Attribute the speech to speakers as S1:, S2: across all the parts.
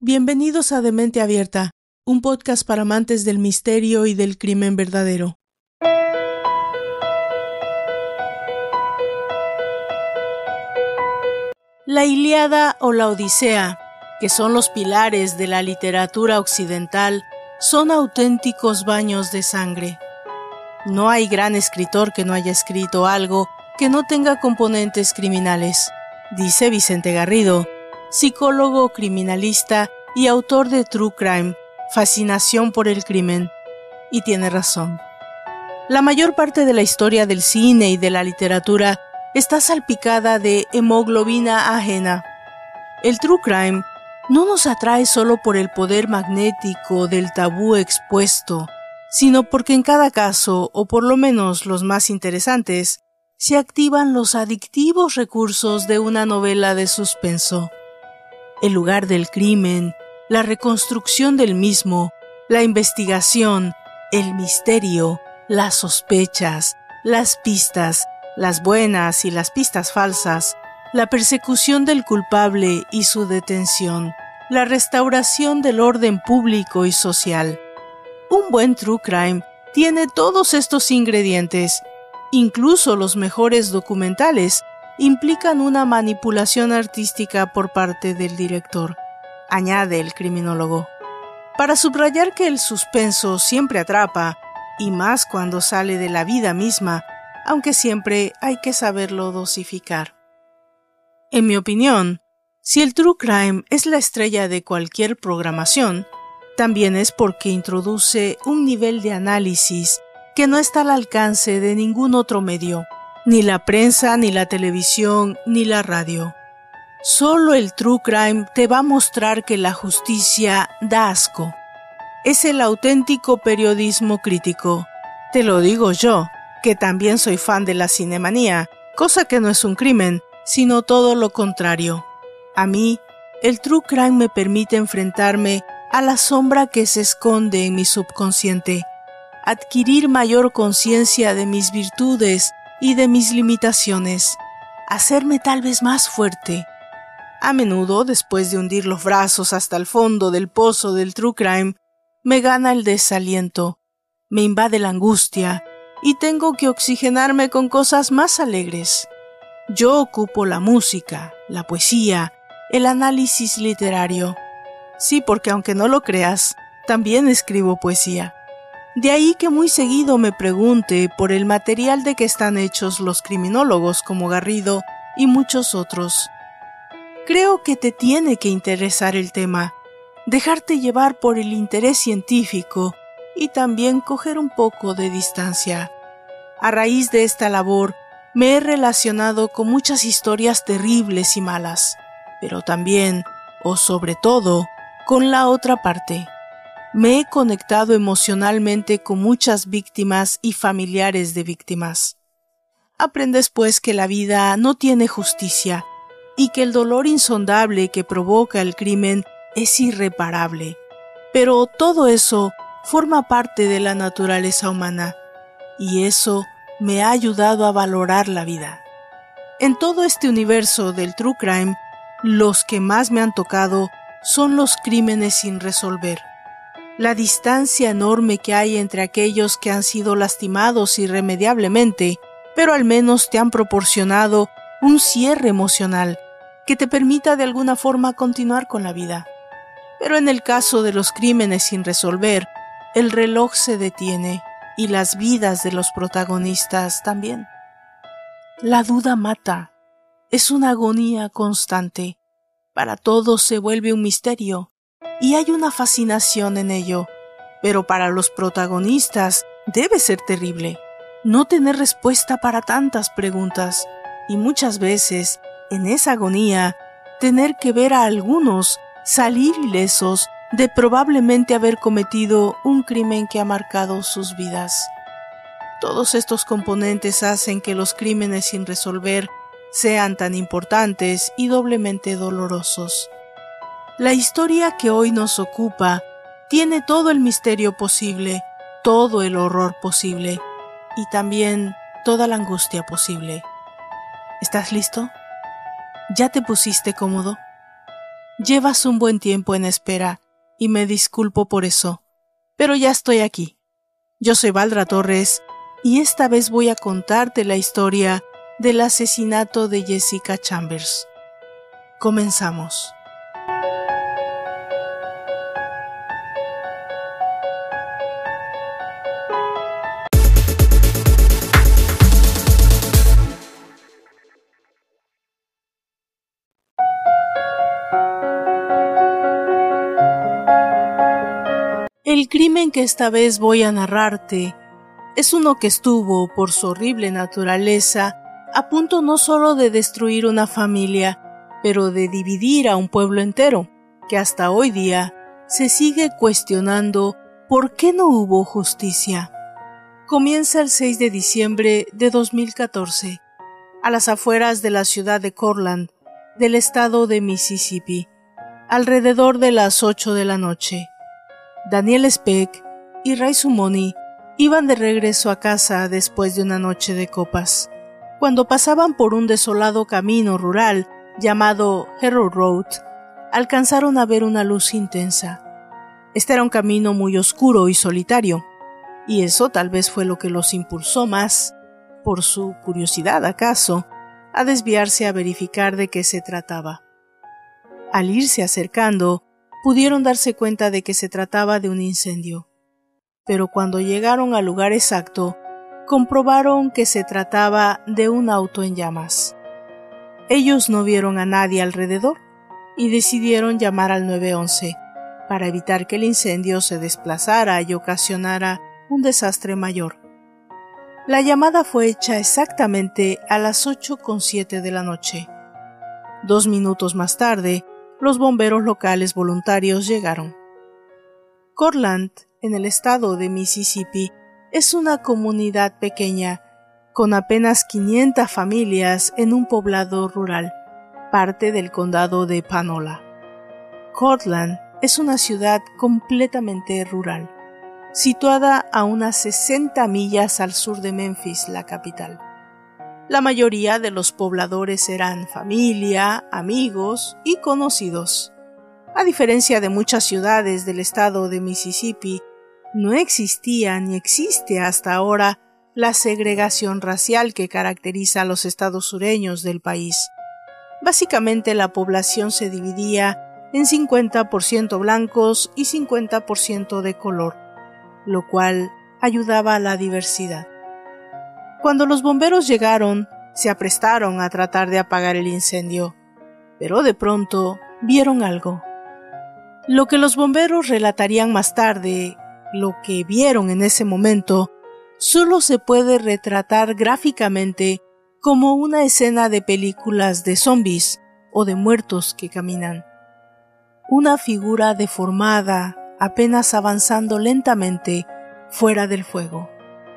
S1: Bienvenidos a Demente Abierta, un podcast para amantes del misterio y del crimen verdadero. La Ilíada o la Odisea, que son los pilares de la literatura occidental, son auténticos baños de sangre. No hay gran escritor que no haya escrito algo que no tenga componentes criminales, dice Vicente Garrido, psicólogo criminalista y autor de True Crime, Fascinación por el crimen. Y tiene razón. La mayor parte de la historia del cine y de la literatura está salpicada de hemoglobina ajena. El True Crime no nos atrae solo por el poder magnético del tabú expuesto, sino porque en cada caso, o por lo menos los más interesantes, se activan los adictivos recursos de una novela de suspenso. El lugar del crimen, la reconstrucción del mismo, la investigación, el misterio, las sospechas, las pistas, las buenas y las pistas falsas, la persecución del culpable y su detención, la restauración del orden público y social. Un buen true crime tiene todos estos ingredientes. Incluso los mejores documentales implican una manipulación artística por parte del director, añade el criminólogo. Para subrayar que el suspenso siempre atrapa, y más cuando sale de la vida misma, aunque siempre hay que saberlo dosificar. En mi opinión, si el true crime es la estrella de cualquier programación, también es porque introduce un nivel de análisis que no está al alcance de ningún otro medio, ni la prensa, ni la televisión, ni la radio. Solo el true crime te va a mostrar que la justicia da asco. Es el auténtico periodismo crítico. Te lo digo yo, que también soy fan de la cinemanía, cosa que no es un crimen, sino todo lo contrario. A mí, el true crime me permite enfrentarme a la sombra que se esconde en mi subconsciente, adquirir mayor conciencia de mis virtudes y de mis limitaciones, hacerme tal vez más fuerte. A menudo, después de hundir los brazos hasta el fondo del pozo del true crime, me gana el desaliento, me invade la angustia y tengo que oxigenarme con cosas más alegres. Yo ocupo la música, la poesía, el análisis literario. Sí, porque aunque no lo creas, también escribo poesía. De ahí que muy seguido me pregunte por el material de que están hechos los criminólogos como Garrido y muchos otros. Creo que te tiene que interesar el tema, dejarte llevar por el interés científico y también coger un poco de distancia. A raíz de esta labor, me he relacionado con muchas historias terribles y malas, pero también, o sobre todo, con la otra parte. Me he conectado emocionalmente con muchas víctimas y familiares de víctimas. Aprendes pues que la vida no tiene justicia y que el dolor insondable que provoca el crimen es irreparable. Pero todo eso forma parte de la naturaleza humana y eso me ha ayudado a valorar la vida. En todo este universo del true crime, los que más me han tocado son los crímenes sin resolver. La distancia enorme que hay entre aquellos que han sido lastimados irremediablemente, pero al menos te han proporcionado un cierre emocional que te permita de alguna forma continuar con la vida. Pero en el caso de los crímenes sin resolver, el reloj se detiene y las vidas de los protagonistas también. La duda mata, es una agonía constante. Para todos se vuelve un misterio y hay una fascinación en ello, pero para los protagonistas debe ser terrible no tener respuesta para tantas preguntas y muchas veces, en esa agonía, tener que ver a algunos salir ilesos de probablemente haber cometido un crimen que ha marcado sus vidas. Todos estos componentes hacen que los crímenes sin resolver sean tan importantes y doblemente dolorosos. La historia que hoy nos ocupa tiene todo el misterio posible, todo el horror posible y también toda la angustia posible. ¿Estás listo? ¿Ya te pusiste cómodo? Llevas un buen tiempo en espera y me disculpo por eso, pero ya estoy aquí. Yo soy Valdra Torres y esta vez voy a contarte la historia del asesinato de Jessica Chambers. Comenzamos. El crimen que esta vez voy a narrarte es uno que estuvo, por su horrible naturaleza, a punto no solo de destruir una familia, pero de dividir a un pueblo entero, que hasta hoy día se sigue cuestionando por qué no hubo justicia. Comienza el 6 de diciembre de 2014, a las afueras de la ciudad de Cortland, del estado de Mississippi, alrededor de las 8 de la noche. Daniel Speck y Ray Sumoni iban de regreso a casa después de una noche de copas. Cuando pasaban por un desolado camino rural llamado Hero Road, alcanzaron a ver una luz intensa. Este era un camino muy oscuro y solitario, y eso tal vez fue lo que los impulsó más, por su curiosidad acaso, a desviarse a verificar de qué se trataba. Al irse acercando, pudieron darse cuenta de que se trataba de un incendio, pero cuando llegaron al lugar exacto, comprobaron que se trataba de un auto en llamas. Ellos no vieron a nadie alrededor y decidieron llamar al 911 para evitar que el incendio se desplazara y ocasionara un desastre mayor. La llamada fue hecha exactamente a las 8:07 de la noche. 2 minutos más tarde, los bomberos locales voluntarios llegaron. Cortland, en el estado de Mississippi, es una comunidad pequeña, con apenas 500 familias en un poblado rural, parte del condado de Panola. Cortland es una ciudad completamente rural, situada a unas 60 millas al sur de Memphis, la capital. La mayoría de los pobladores eran familia, amigos y conocidos. A diferencia de muchas ciudades del estado de Mississippi, no existía ni existe hasta ahora la segregación racial que caracteriza a los estados sureños del país. Básicamente la población se dividía en 50% blancos y 50% de color, lo cual ayudaba a la diversidad. Cuando los bomberos llegaron, se aprestaron a tratar de apagar el incendio, pero de pronto vieron algo. Lo que los bomberos relatarían más tarde, lo que vieron en ese momento, solo se puede retratar gráficamente como una escena de películas de zombies o de muertos que caminan. Una figura deformada, apenas avanzando lentamente fuera del fuego.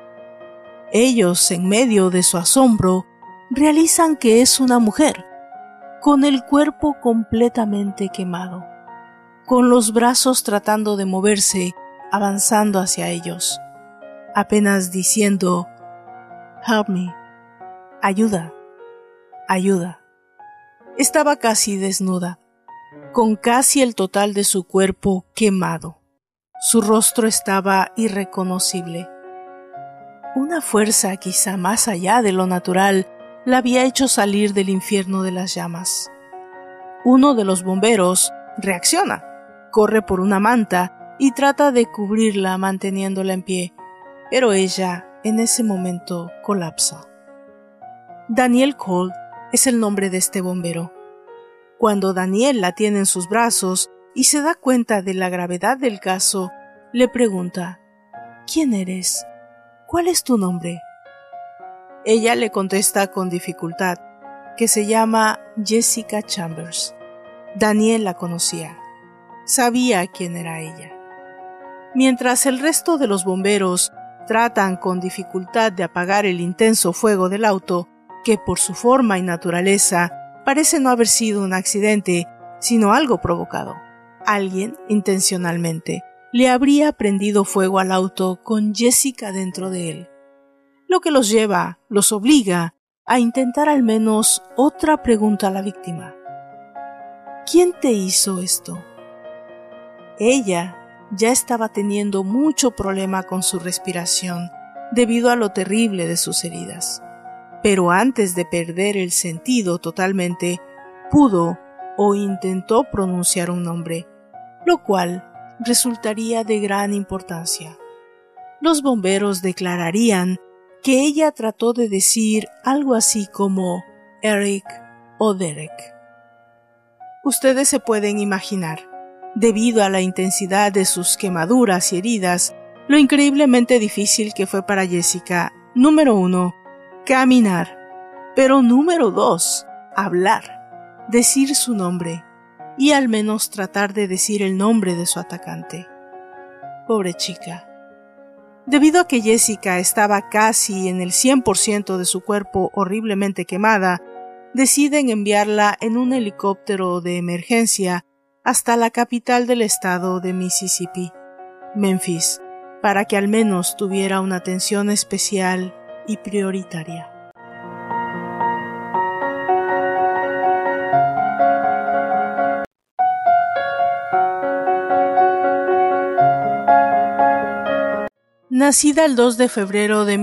S1: Ellos, en medio de su asombro, realizan que es una mujer, con el cuerpo completamente quemado, con los brazos tratando de moverse, avanzando hacia ellos, apenas diciendo, "Help me, ayuda, ayuda". Estaba casi desnuda, con casi el total de su cuerpo quemado. Su rostro estaba irreconocible. Una fuerza quizá más allá de lo natural la había hecho salir del infierno de las llamas. Uno de los bomberos reacciona, corre por una manta y trata de cubrirla manteniéndola en pie, pero ella en ese momento colapsa. Daniel Cole es el nombre de este bombero. Cuando Daniel la tiene en sus brazos y se da cuenta de la gravedad del caso, le pregunta, ¿quién eres? ¿Cuál es tu nombre? Ella le contesta con dificultad que se llama Jessica Chambers. Daniel la conocía. Sabía quién era ella. Mientras el resto de los bomberos tratan con dificultad de apagar el intenso fuego del auto, que por su forma y naturaleza parece no haber sido un accidente, sino algo provocado. Alguien, intencionalmente, le habría prendido fuego al auto con Jessica dentro de él, lo que los obliga a intentar al menos otra pregunta a la víctima. ¿quién te hizo esto? Ella ya estaba teniendo mucho problema con su respiración debido a lo terrible de sus heridas. Pero antes de perder el sentido totalmente, pudo o intentó pronunciar un nombre, lo cual resultaría de gran importancia. Los bomberos declararían que ella trató de decir algo así como Eric o Derek. Ustedes se pueden imaginar, debido a la intensidad de sus quemaduras y heridas, lo increíblemente difícil que fue para Jessica, número 1, caminar, pero número 2, hablar, decir su nombre y al menos tratar de decir el nombre de su atacante. Pobre chica. Debido a que Jessica estaba casi en el 100% de su cuerpo horriblemente quemada, deciden enviarla en un helicóptero de emergencia hasta la capital del estado de Mississippi, Memphis, para que al menos tuviera una atención especial y prioritaria. Nacida el 2 de febrero de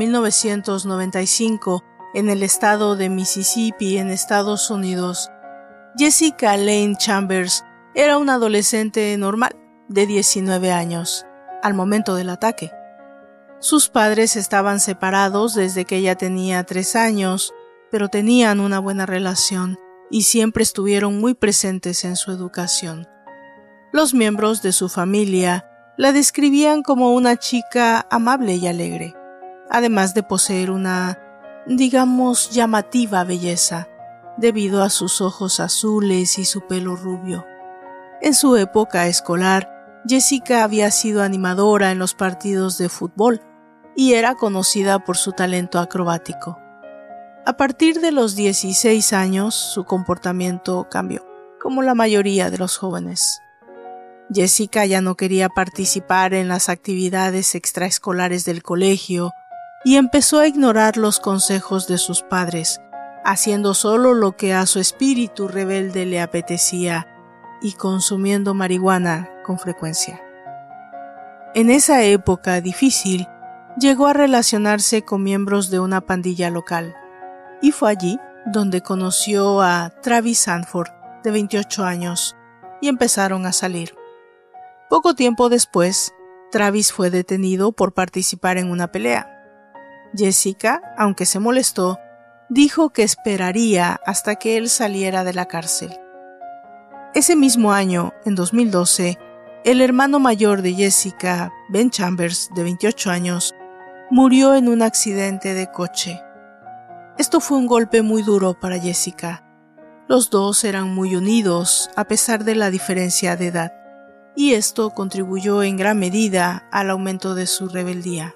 S1: 1995 en el estado de Mississippi, en Estados Unidos, Jessica Lane Chambers era una adolescente normal de 19 años al momento del ataque. Sus padres estaban separados desde que ella tenía 3 años, pero tenían una buena relación y siempre estuvieron muy presentes en su educación. Los miembros de su familia la describían como una chica amable y alegre, además de poseer una, digamos, llamativa belleza, debido a sus ojos azules y su pelo rubio. En su época escolar, Jessica había sido animadora en los partidos de fútbol y era conocida por su talento acrobático. A partir de los 16 años, su comportamiento cambió, como la mayoría de los jóvenes. Jessica ya no quería participar en las actividades extraescolares del colegio y empezó a ignorar los consejos de sus padres, haciendo solo lo que a su espíritu rebelde le apetecía y consumiendo marihuana con frecuencia. En esa época difícil, llegó a relacionarse con miembros de una pandilla local, y fue allí donde conoció a Travis Sanford, de 28 años, y empezaron a salir. Poco tiempo después, Travis fue detenido por participar en una pelea. Jessica, aunque se molestó, dijo que esperaría hasta que él saliera de la cárcel. Ese mismo año, en 2012, el hermano mayor de Jessica, Ben Chambers, de 28 años, murió en un accidente de coche. Esto fue un golpe muy duro para Jessica. Los dos eran muy unidos a pesar de la diferencia de edad, y esto contribuyó en gran medida al aumento de su rebeldía.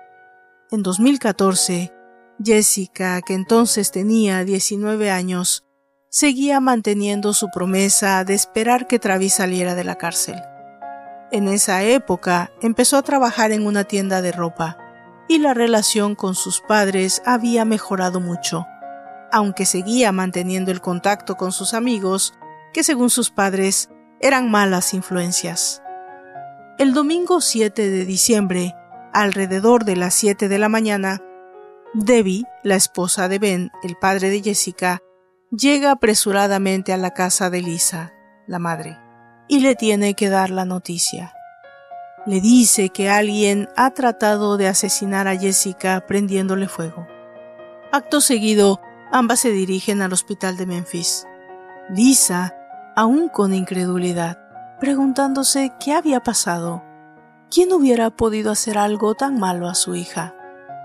S1: En 2014, Jessica, que entonces tenía 19 años, seguía manteniendo su promesa de esperar que Travis saliera de la cárcel. En esa época empezó a trabajar en una tienda de ropa y la relación con sus padres había mejorado mucho, aunque seguía manteniendo el contacto con sus amigos, que según sus padres eran malas influencias. El domingo 7 de diciembre, alrededor de las 7 de la mañana, Debbie, la esposa de Ben, el padre de Jessica, llega apresuradamente a la casa de Lisa, la madre, y le tiene que dar la noticia. Le dice que alguien ha tratado de asesinar a Jessica prendiéndole fuego. Acto seguido, ambas se dirigen al hospital de Memphis. Lisa, aún con incredulidad, preguntándose qué había pasado. ¿Quién hubiera podido hacer algo tan malo a su hija?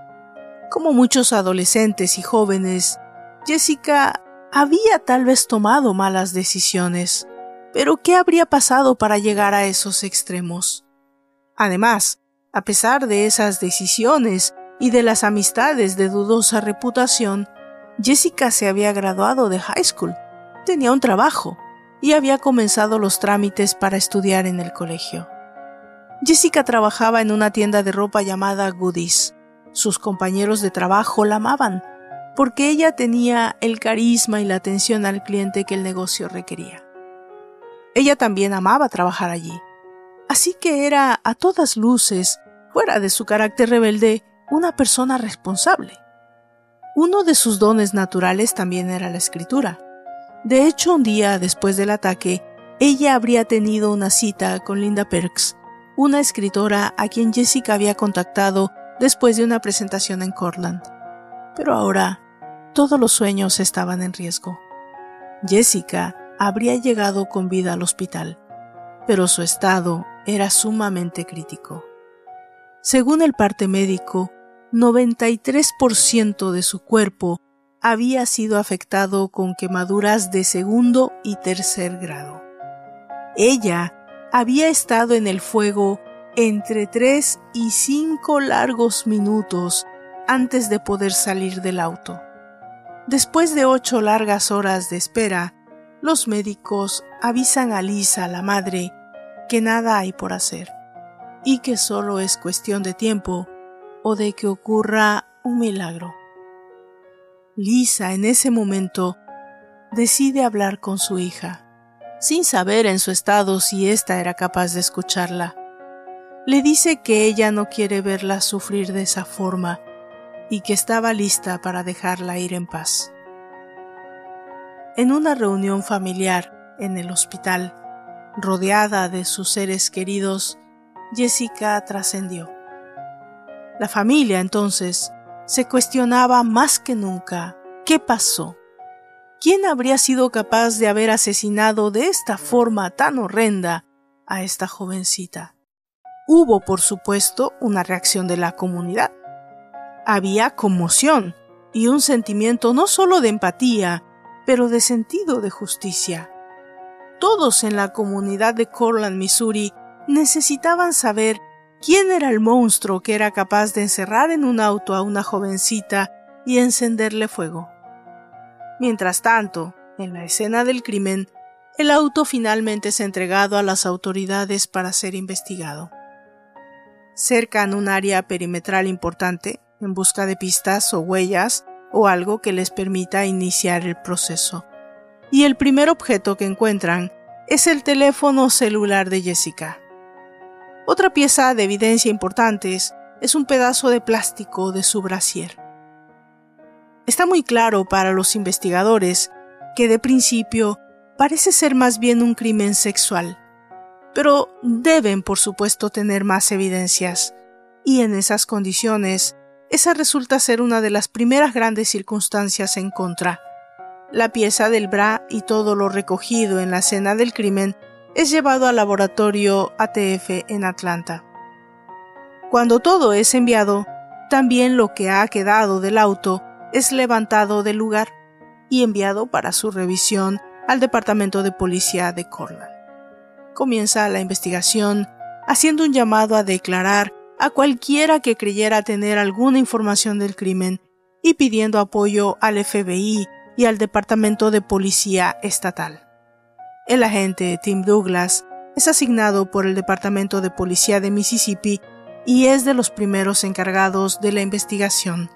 S1: Como muchos adolescentes y jóvenes, Jessica había tal vez tomado malas decisiones, pero ¿qué habría pasado para llegar a esos extremos? Además, a pesar de esas decisiones y de las amistades de dudosa reputación, Jessica se había graduado de high school, tenía un trabajo y había comenzado los trámites para estudiar en el colegio. Jessica trabajaba en una tienda de ropa llamada Goodies. Sus compañeros de trabajo la amaban, porque ella tenía el carisma y la atención al cliente que el negocio requería. Ella también amaba trabajar allí. Así que era, a todas luces, fuera de su carácter rebelde, una persona responsable. Uno de sus dones naturales también era la escritura. De hecho, un día después del ataque, ella habría tenido una cita con Linda Perks, una escritora a quien Jessica había contactado después de una presentación en Cortland. Pero ahora, todos los sueños estaban en riesgo. Jessica habría llegado con vida al hospital, pero su estado era sumamente crítico. Según el parte médico, 93% de su cuerpo había sido afectado con quemaduras de segundo y tercer grado. Ella había estado en el fuego entre 3 y 5 largos minutos antes de poder salir del auto. Después de 8 largas horas de espera, los médicos avisan a Lisa, la madre, que nada hay por hacer y que solo es cuestión de tiempo o de que ocurra un milagro. Lisa, en ese momento, decide hablar con su hija, sin saber en su estado si ésta era capaz de escucharla. Le dice que ella no quiere verla sufrir de esa forma y que estaba lista para dejarla ir en paz. En una reunión familiar en el hospital, rodeada de sus seres queridos, Jessica trascendió. La familia, entonces, se cuestionaba más que nunca qué pasó. ¿Quién habría sido capaz de haber asesinado de esta forma tan horrenda a esta jovencita? Hubo, por supuesto, una reacción de la comunidad. Había conmoción y un sentimiento no solo de empatía, pero de sentido de justicia. Todos en la comunidad de Cortland, Missouri, necesitaban saber quién era el monstruo que era capaz de encerrar en un auto a una jovencita y encenderle fuego. Mientras tanto, en la escena del crimen, el auto finalmente es entregado a las autoridades para ser investigado. Cercan un área perimetral importante en busca de pistas o huellas o algo que les permita iniciar el proceso. Y el primer objeto que encuentran es el teléfono celular de Jessica. Otra pieza de evidencia importante es un pedazo de plástico de su brasier. Está muy claro para los investigadores que de principio parece ser más bien un crimen sexual, pero deben por supuesto tener más evidencias, y en esas condiciones, esa resulta ser una de las primeras grandes circunstancias en contra. La pieza del bra y todo lo recogido en la escena del crimen es llevado al laboratorio ATF en Atlanta. Cuando todo es enviado, también lo que ha quedado del auto es levantado del lugar y enviado para su revisión al Departamento de Policía de Cortland. Comienza la investigación haciendo un llamado a declarar a cualquiera que creyera tener alguna información del crimen y pidiendo apoyo al FBI y al Departamento de Policía Estatal. El agente Tim Douglas es asignado por el Departamento de Policía de Mississippi y es de los primeros encargados de la investigación.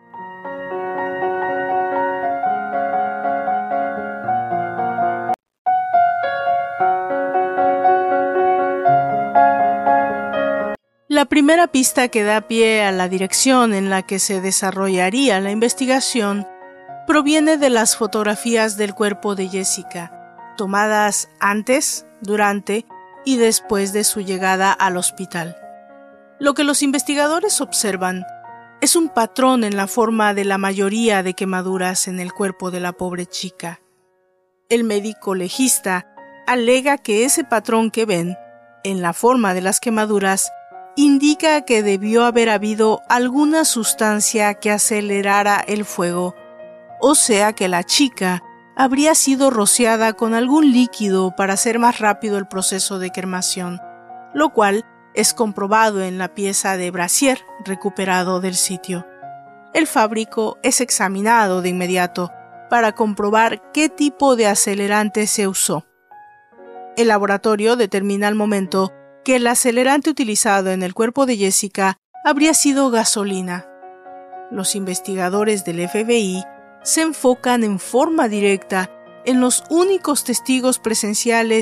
S1: La primera pista que da pie a la dirección en la que se desarrollaría la investigación proviene de las fotografías del cuerpo de Jessica, tomadas antes, durante y después de su llegada al hospital. Lo que los investigadores observan es un patrón en la forma de la mayoría de quemaduras en el cuerpo de la pobre chica. El médico legista alega que ese patrón que ven, en la forma de las quemaduras, indica que debió haber habido alguna sustancia que acelerara el fuego, o sea que la chica habría sido rociada con algún líquido para hacer más rápido el proceso de quemación, lo cual es comprobado en la pieza de brasier recuperado del sitio. El fábrico es examinado de inmediato para comprobar qué tipo de acelerante se usó. El laboratorio determina al momento que el acelerante utilizado en el cuerpo de Jessica habría sido gasolina. Los investigadores del FBI se enfocan en forma directa en los únicos testigos presenciales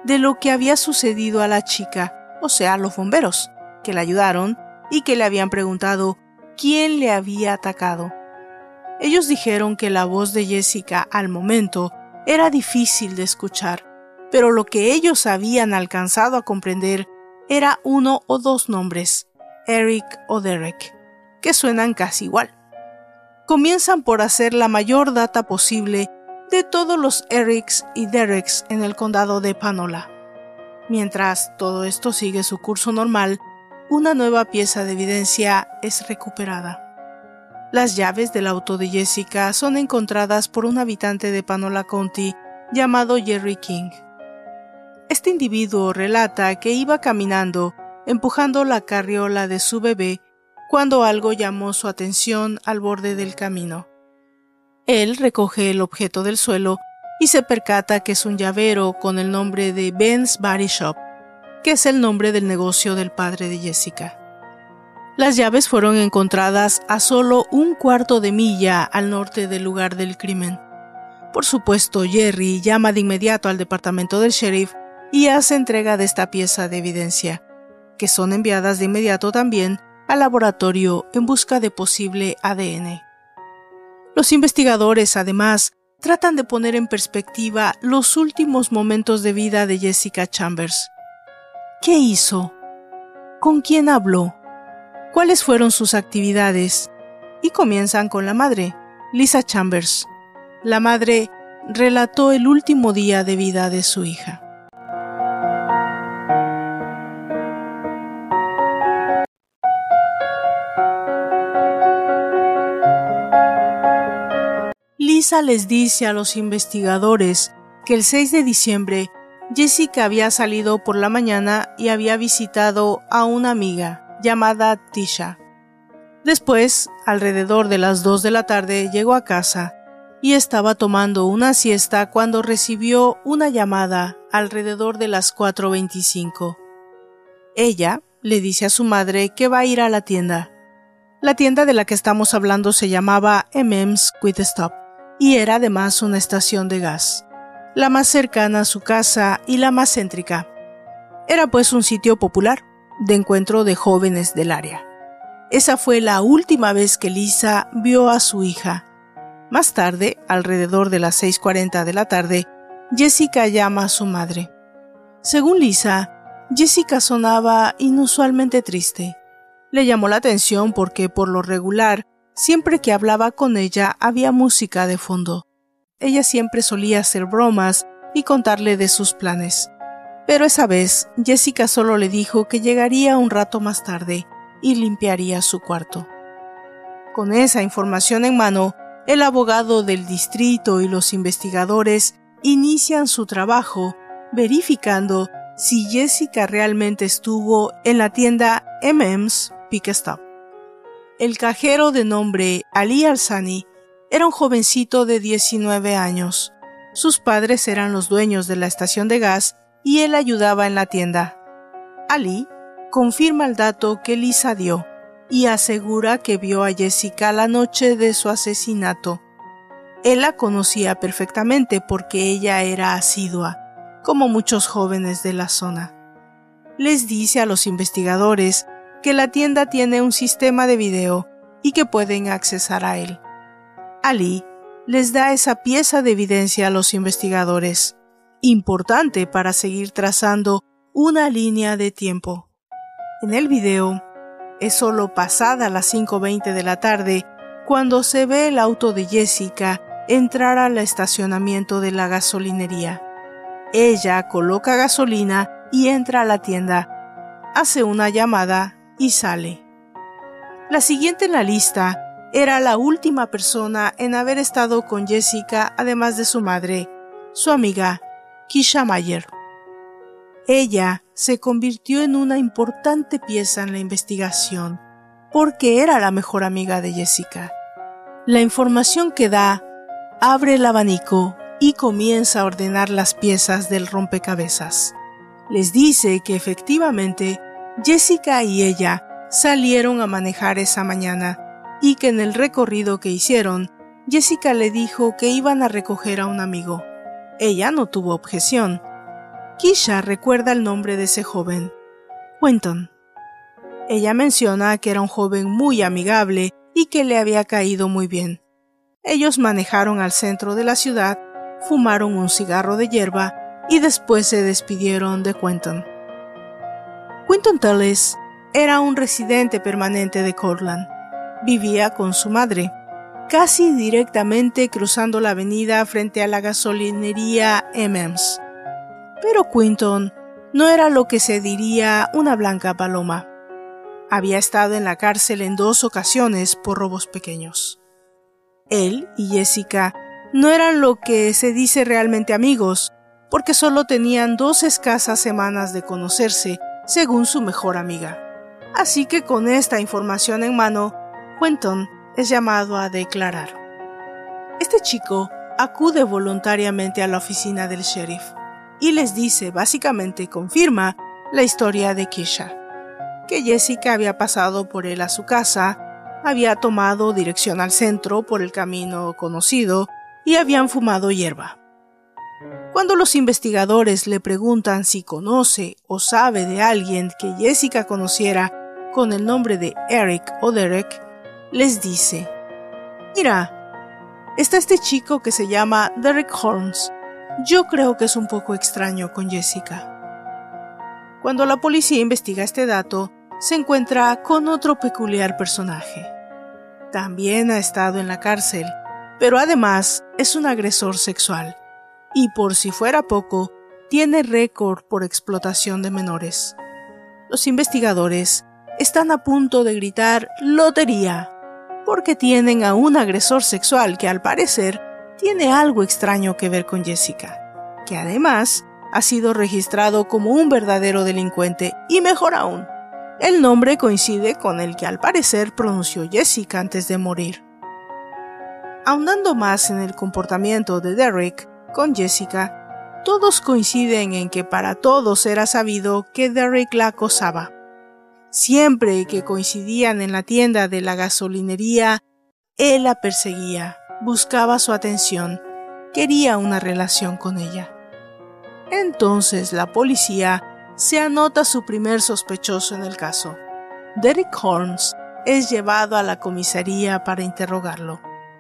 S1: de lo que había sucedido a la chica, o sea, los bomberos, que la ayudaron y que le habían preguntado quién le había atacado. Ellos dijeron que la voz de Jessica al momento era difícil de escuchar, pero lo que ellos habían alcanzado a comprender era uno o dos nombres, Eric o Derek, que suenan casi igual. Comienzan por hacer la mayor data posible de todos los Erics y Dereks en el condado de Panola. Mientras todo esto sigue su curso normal, una nueva pieza de evidencia es recuperada. Las llaves del auto de Jessica son encontradas por un habitante de Panola County llamado Jerry King. Este individuo relata que iba caminando, empujando la carriola de su bebé, cuando algo llamó su atención al borde del camino. Él recoge el objeto del suelo y se percata que es un llavero con el nombre de Ben's Body Shop, que es el nombre del negocio del padre de Jessica. Las llaves fueron encontradas a solo un cuarto de milla al norte del lugar del crimen. Por supuesto, Jerry llama de inmediato al departamento del sheriff y hace entrega de esta pieza de evidencia, que son enviadas de inmediato también al laboratorio en busca de posible ADN. Los investigadores, además, tratan de poner en perspectiva los últimos momentos de vida de Jessica Chambers. ¿Qué hizo? ¿Con quién habló? ¿Cuáles fueron sus actividades? Y comienzan con la madre, Lisa Chambers. La madre relató el último día de vida de su hija. Lisa les dice a los investigadores que el 6 de diciembre Jessica había salido por la mañana y había visitado a una amiga llamada Tisha. Después, alrededor de las 2 de la tarde, llegó a casa y estaba tomando una siesta cuando recibió una llamada alrededor de las 4:25. Ella le dice a su madre que va a ir a la tienda. La tienda de la que estamos hablando se llamaba M&M's Quick Stop y era además una estación de gas, la más cercana a su casa y la más céntrica. Era pues un sitio popular de encuentro de jóvenes del área. Esa fue la última vez que Lisa vio a su hija. Más tarde, alrededor de las 6:40 de la tarde, Jessica llama a su madre. Según Lisa, Jessica sonaba inusualmente triste. Le llamó la atención porque, por lo regular, siempre que hablaba con ella había música de fondo. Ella siempre solía hacer bromas y contarle de sus planes. Pero esa vez, Jessica solo le dijo que llegaría un rato más tarde y limpiaría su cuarto. Con esa información en mano, el abogado del distrito y los investigadores inician su trabajo verificando si Jessica realmente estuvo en la tienda M&M's Quick Stop. El cajero de nombre Ali Alsani era un jovencito de 19 años. Sus padres eran los dueños de la estación de gas y él ayudaba en la tienda. Ali confirma el dato que Lisa dio y asegura que vio a Jessica la noche de su asesinato. Él la conocía perfectamente porque ella era asidua, como muchos jóvenes de la zona. Les dice a los investigadores que la tienda tiene un sistema de video y que pueden accesar a él. Ali les da esa pieza de evidencia a los investigadores, importante para seguir trazando una línea de tiempo. En el video, es solo pasada las 5:20 de la tarde cuando se ve el auto de Jessica entrar al estacionamiento de la gasolinería. Ella coloca gasolina y entra a la tienda, hace una llamada y sale. La siguiente en la lista era la última persona en haber estado con Jessica, además de su madre, su amiga, Keisha Mayer. Ella se convirtió en una importante pieza en la investigación, porque era la mejor amiga de Jessica. La información que da abre el abanico y comienza a ordenar las piezas del rompecabezas. Les dice que efectivamente Jessica y ella salieron a manejar esa mañana y que en el recorrido que hicieron, Jessica le dijo que iban a recoger a un amigo. Ella no tuvo objeción. Keisha recuerda el nombre de ese joven, Quinton. Ella menciona que era un joven muy amigable y que le había caído muy bien. Ellos manejaron al centro de la ciudad, fumaron un cigarro de hierba y después se despidieron de Quinton. Quinton Tellis era un residente permanente de Cortland. Vivía con su madre, casi directamente cruzando la avenida frente a la gasolinería M&M's. Pero Quinton no era lo que se diría una blanca paloma. Había estado en la cárcel en 2 ocasiones por robos pequeños. Él y Jessica no eran lo que se dice realmente amigos, porque solo tenían 2 escasas semanas de conocerse, según su mejor amiga. Así que con esta información en mano, Quinton es llamado a declarar. Este chico acude voluntariamente a la oficina del sheriff y les dice, básicamente confirma, la historia de Keisha, que Jessica había pasado por él a su casa, había tomado dirección al centro por el camino conocido y habían fumado hierba. Cuando los investigadores le preguntan si conoce o sabe de alguien que Jessica conociera con el nombre de Eric o Derek, les dice, mira, está este chico que se llama Derek Holmes. Yo creo que es un poco extraño con Jessica. Cuando la policía investiga este dato, se encuentra con otro peculiar personaje. También ha estado en la cárcel, pero además es un agresor sexual. Y por si fuera poco, tiene récord por explotación de menores. Los investigadores están a punto de gritar ¡lotería!, porque tienen a un agresor sexual que al parecer tiene algo extraño que ver con Jessica, que además ha sido registrado como un verdadero delincuente y mejor aún, el nombre coincide con el que al parecer pronunció Jessica antes de morir. Ahondando más en el comportamiento de Derek con Jessica, todos coinciden en que para todos era sabido que Derek la acosaba. Siempre que coincidían en la tienda de la gasolinería, él la perseguía, buscaba su atención, quería una relación con ella. Entonces la policía se anota su primer sospechoso en el caso. Derek Holmes es llevado a la comisaría para interrogarlo.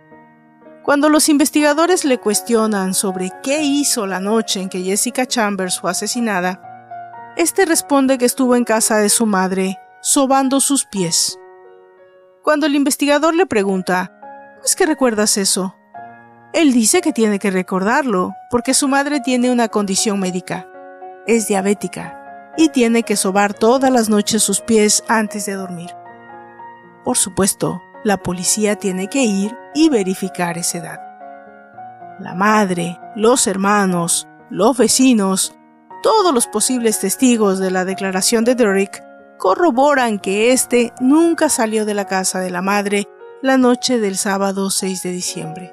S1: Cuando los investigadores le cuestionan sobre qué hizo la noche en que Jessica Chambers fue asesinada, este responde que estuvo en casa de su madre, sobando sus pies. Cuando el investigador le pregunta, ¿es que recuerdas eso?, él dice que tiene que recordarlo porque su madre tiene una condición médica, es diabética y tiene que sobar todas las noches sus pies antes de dormir. Por supuesto, la policía tiene que ir y verificar esa edad. La madre, los hermanos, los vecinos, todos los posibles testigos de la declaración de Derek corroboran que éste nunca salió de la casa de la madre la noche del sábado 6 de diciembre.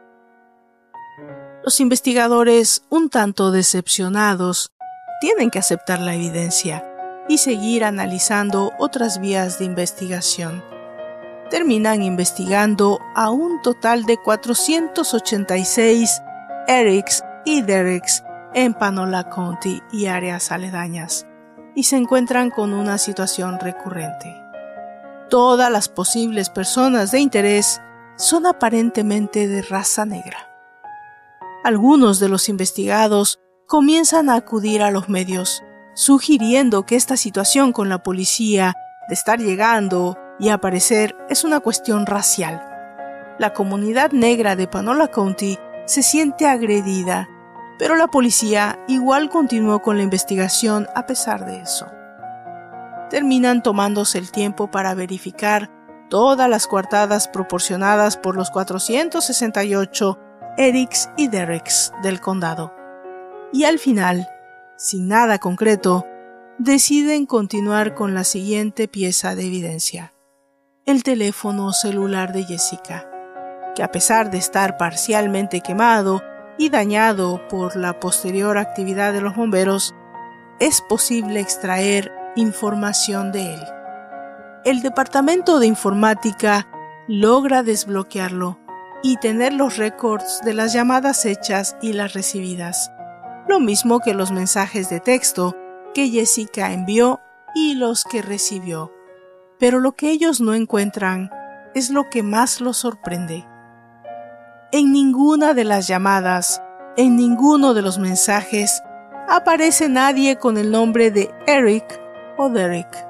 S1: Los investigadores, un tanto decepcionados, tienen que aceptar la evidencia y seguir analizando otras vías de investigación. Terminan investigando a un total de 486 Erics y Dereks en Panola County y áreas aledañas, y se encuentran con una situación recurrente. Todas las posibles personas de interés son aparentemente de raza negra. Algunos de los investigados comienzan a acudir a los medios, sugiriendo que esta situación con la policía de estar llegando y aparecer es una cuestión racial. La comunidad negra de Panola County se siente agredida, pero la policía igual continuó con la investigación a pesar de eso. Terminan tomándose el tiempo para verificar todas las coartadas proporcionadas por los 468 Erics y Dereks del condado. Y al final, sin nada concreto, deciden continuar con la siguiente pieza de evidencia: el teléfono celular de Jessica, que a pesar de estar parcialmente quemado y dañado por la posterior actividad de los bomberos, es posible extraer información de él. El departamento de informática logra desbloquearlo y tener los récords de las llamadas hechas y las recibidas, lo mismo que los mensajes de texto que Jessica envió y los que recibió. Pero lo que ellos no encuentran es lo que más los sorprende. En ninguna de las llamadas, en ninguno de los mensajes, aparece nadie con el nombre de Eric o Derek.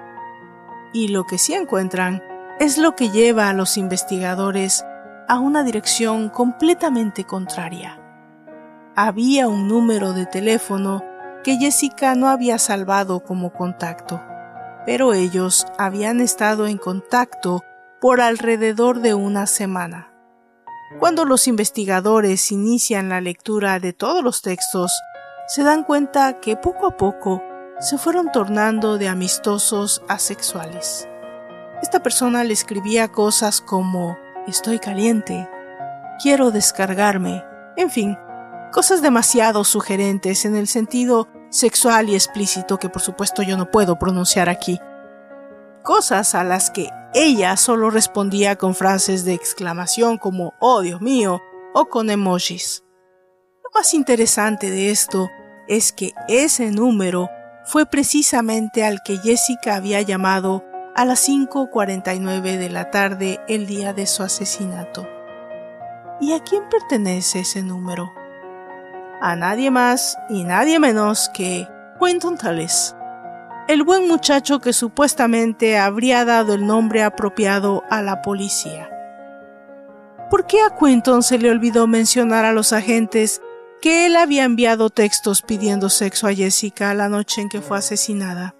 S1: Y lo que sí encuentran es lo que lleva a los investigadores a una dirección completamente contraria. Había un número de teléfono que Jessica no había salvado como contacto, pero ellos habían estado en contacto por alrededor de una semana. Cuando los investigadores inician la lectura de todos los textos, se dan cuenta que poco a poco se fueron tornando de amistosos a sexuales. Esta persona le escribía cosas como «estoy caliente», «quiero descargarme», en fin, cosas demasiado sugerentes en el sentido sexual y explícito que por supuesto yo no puedo pronunciar aquí. Cosas a las que ella solo respondía con frases de exclamación como «oh Dios mío» o con emojis. Lo más interesante de esto es que ese número fue precisamente al que Jessica había llamado a las 5:49 de la tarde el día de su asesinato. ¿Y a quién pertenece ese número? A nadie más y nadie menos que Quentin Tullis, el buen muchacho que supuestamente habría dado el nombre apropiado a la policía. ¿Por qué a Quentin se le olvidó mencionar a los agentes que él había enviado textos pidiendo sexo a Jessica la noche en que fue asesinada?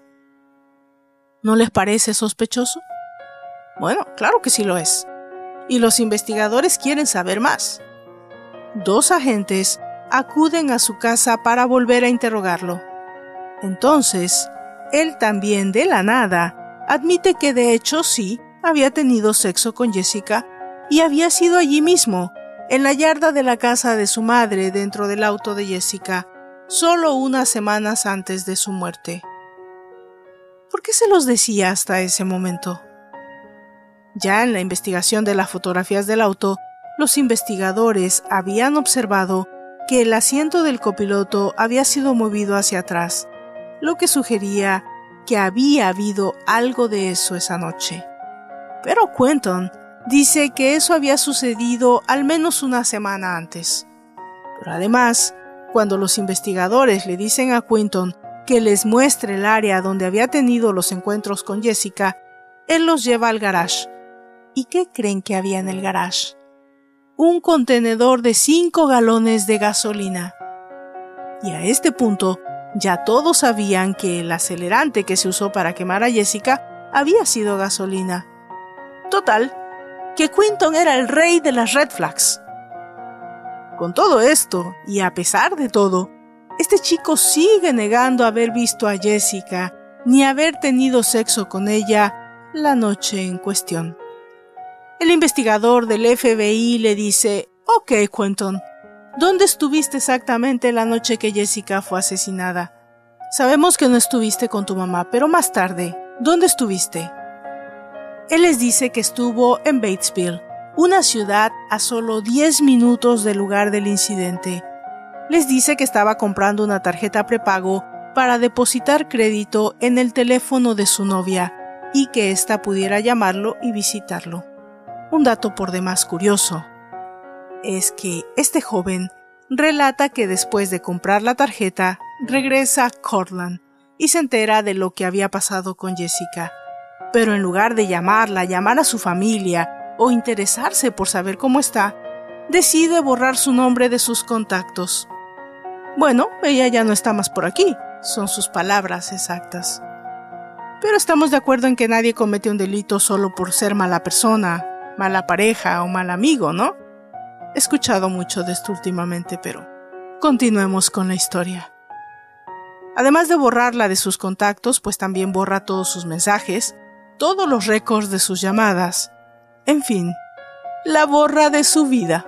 S1: ¿No les parece sospechoso? Bueno, claro que sí lo es. Y los investigadores quieren saber más. 2 agentes acuden a su casa para volver a interrogarlo. Entonces, él también de la nada admite que de hecho sí había tenido sexo con Jessica y había sido allí mismo, en la yarda de la casa de su madre dentro del auto de Jessica, solo unas semanas antes de su muerte. ¿Por qué se los decía hasta ese momento? Ya en la investigación de las fotografías del auto, los investigadores habían observado que el asiento del copiloto había sido movido hacia atrás, lo que sugería que había habido algo de eso esa noche. Pero Quentin dice que eso había sucedido al menos una semana antes. Pero además, cuando los investigadores le dicen a Quentin que les muestre el área donde había tenido los encuentros con Jessica, él los lleva al garage. ¿Y qué creen que había en el garage? Un contenedor de 5 galones de gasolina. Y a este punto, ya todos sabían que el acelerante que se usó para quemar a Jessica había sido gasolina. Total, que Quentin era el rey de las red flags. Con todo esto, y a pesar de todo, este chico sigue negando haber visto a Jessica ni haber tenido sexo con ella la noche en cuestión. El investigador del FBI le dice: «Ok, Quentin, ¿dónde estuviste exactamente la noche que Jessica fue asesinada? Sabemos que no estuviste con tu mamá, pero más tarde, ¿dónde estuviste?» Él les dice que estuvo en Batesville, una ciudad a solo 10 minutos del lugar del incidente. Les dice que estaba comprando una tarjeta prepago para depositar crédito en el teléfono de su novia y que ésta pudiera llamarlo y visitarlo. Un dato por demás curioso es que este joven relata que después de comprar la tarjeta regresa a Cortland y se entera de lo que había pasado con Jessica. Pero en lugar de llamarla, llamar a su familia o interesarse por saber cómo está, decide borrar su nombre de sus contactos. Bueno, ella ya no está más por aquí, son sus palabras exactas. Pero estamos de acuerdo en que nadie comete un delito solo por ser mala persona, mala pareja o mal amigo, ¿no? He escuchado mucho de esto últimamente, pero continuemos con la historia. Además de borrarla de sus contactos, pues también borra todos sus mensajes, todos los récords de sus llamadas, en fin, la borra de su vida.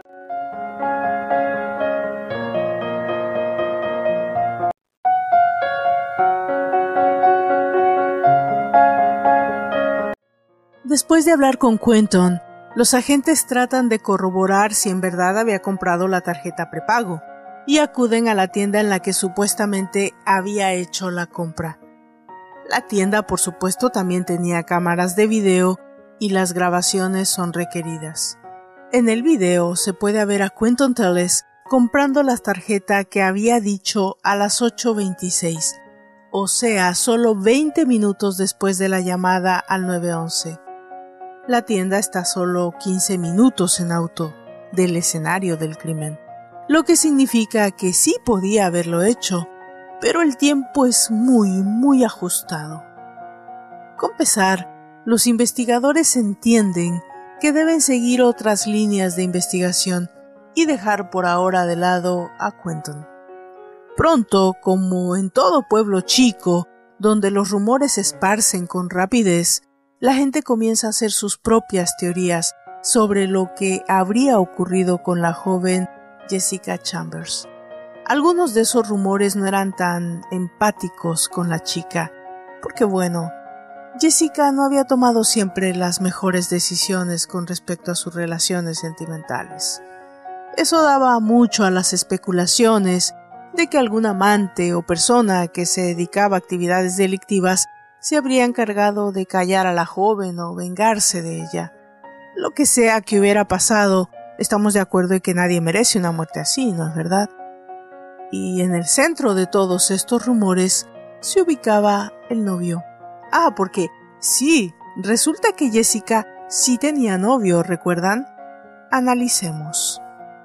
S1: Después de hablar con Quentin, los agentes tratan de corroborar si en verdad había comprado la tarjeta prepago, y acuden a la tienda en la que supuestamente había hecho la compra. La tienda, por supuesto, también tenía cámaras de video y las grabaciones son requeridas. En el video se puede ver a Quinton Tellis comprando la tarjeta que había dicho a las 8:26, o sea, solo 20 minutos después de la llamada al 911. La tienda está solo 15 minutos en auto del escenario del crimen, lo que significa que sí podía haberlo hecho, pero el tiempo es muy ajustado. Con pesar, los investigadores entienden que deben seguir otras líneas de investigación y dejar por ahora de lado a Quinton. Pronto, como en todo pueblo chico, donde los rumores se esparcen con rapidez, la gente comienza a hacer sus propias teorías sobre lo que habría ocurrido con la joven Jessica Chambers. Algunos de esos rumores no eran tan empáticos con la chica, porque bueno, Jessica no había tomado siempre las mejores decisiones con respecto a sus relaciones sentimentales. Eso daba mucho a las especulaciones de que algún amante o persona que se dedicaba a actividades delictivas se habría encargado de callar a la joven o vengarse de ella. Lo que sea que hubiera pasado, estamos de acuerdo en que nadie merece una muerte así, ¿no es verdad? Y en el centro de todos estos rumores se ubicaba el novio. Porque sí, resulta que Jessica sí tenía novio, ¿recuerdan? Analicemos.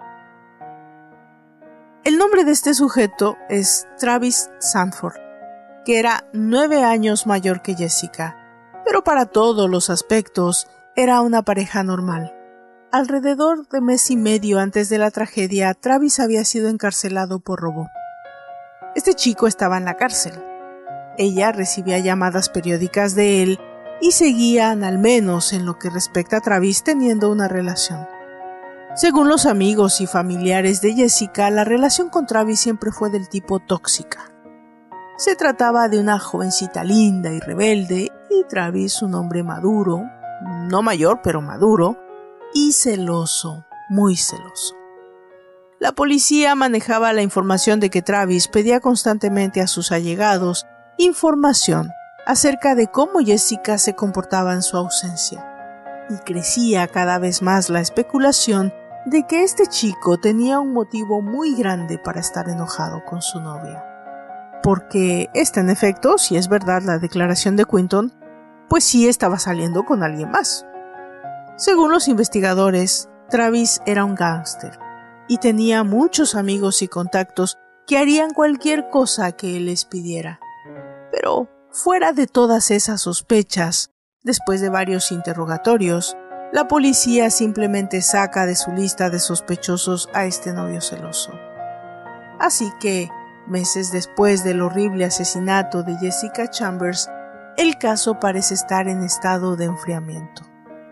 S1: El nombre de este sujeto es Travis Sanford, que era 9 años mayor que Jessica, pero para todos los aspectos era una pareja normal. Alrededor de mes y medio antes de la tragedia, Travis había sido encarcelado por robo. Este chico estaba en la cárcel. Ella recibía llamadas periódicas de él y seguían, al menos en lo que respecta a Travis, teniendo una relación. Según los amigos y familiares de Jessica, la relación con Travis siempre fue del tipo tóxica. Se trataba de una jovencita linda y rebelde, y Travis un hombre maduro, no mayor pero maduro, y celoso, muy celoso. La policía manejaba la información de que Travis pedía constantemente a sus allegados información acerca de cómo Jessica se comportaba en su ausencia, y crecía cada vez más la especulación de que este chico tenía un motivo muy grande para estar enojado con su novia. Porque esta, en efecto, si es verdad la declaración de Quinton, pues sí estaba saliendo con alguien más. Según los investigadores, Travis era un gángster y tenía muchos amigos y contactos que harían cualquier cosa que él les pidiera. Pero fuera de todas esas sospechas, después de varios interrogatorios, la policía simplemente saca de su lista de sospechosos a este novio celoso. Así que, meses después del horrible asesinato de Jessica Chambers, el caso parece estar en estado de enfriamiento.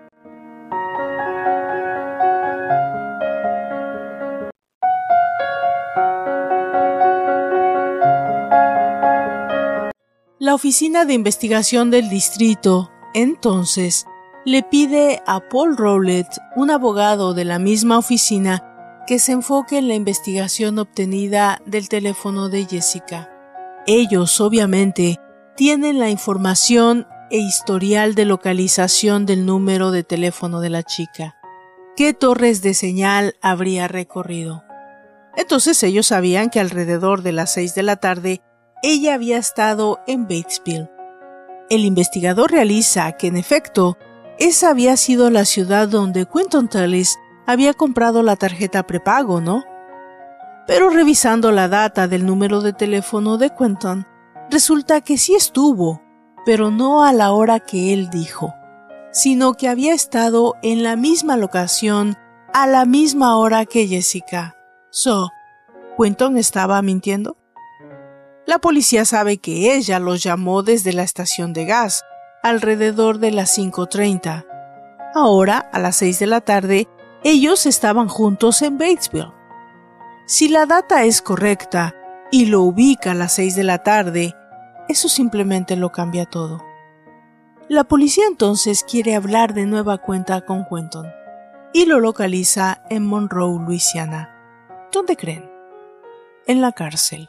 S1: La Oficina de Investigación del Distrito, entonces, le pide a Paul Rowlett, un abogado de la misma oficina, que se enfoque en la investigación obtenida del teléfono de Jessica. Ellos, obviamente, tienen la información e historial de localización del número de teléfono de la chica. ¿Qué torres de señal habría recorrido? Entonces ellos sabían que alrededor de las 6 de la tarde ella había estado en Batesville. El investigador realiza que, en efecto, esa había sido la ciudad donde Quinton Tellis había comprado la tarjeta prepago, ¿no? Pero revisando la data del número de teléfono de Quinton, resulta que sí estuvo, pero no a la hora que él dijo, sino que había estado en la misma locación a la misma hora que Jessica. ¿Quinton estaba mintiendo? La policía sabe que ella los llamó desde la estación de gas, alrededor de las 5:30. Ahora, a las 6 de la tarde, ellos estaban juntos en Batesville. Si la data es correcta y lo ubica a las 6 de la tarde, eso simplemente lo cambia todo. La policía entonces quiere hablar de nueva cuenta con Quinton y lo localiza en Monroe, Luisiana. ¿Dónde creen? en la cárcel.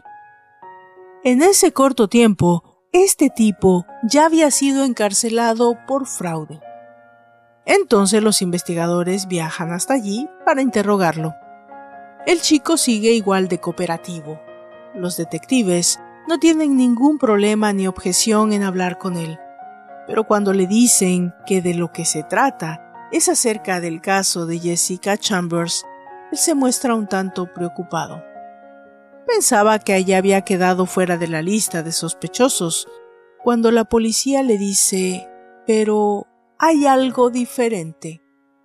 S1: En ese corto tiempo, este tipo ya había sido encarcelado por fraude. Entonces los investigadores viajan hasta allí para interrogarlo. El chico sigue igual de cooperativo. Los detectives no tienen ningún problema ni objeción en hablar con él. Pero cuando le dicen que de lo que se trata es acerca del caso de Jessica Chambers, él se muestra un tanto preocupado. Pensaba que ella había quedado fuera de la lista de sospechosos, cuando la policía le dice, pero hay algo diferente.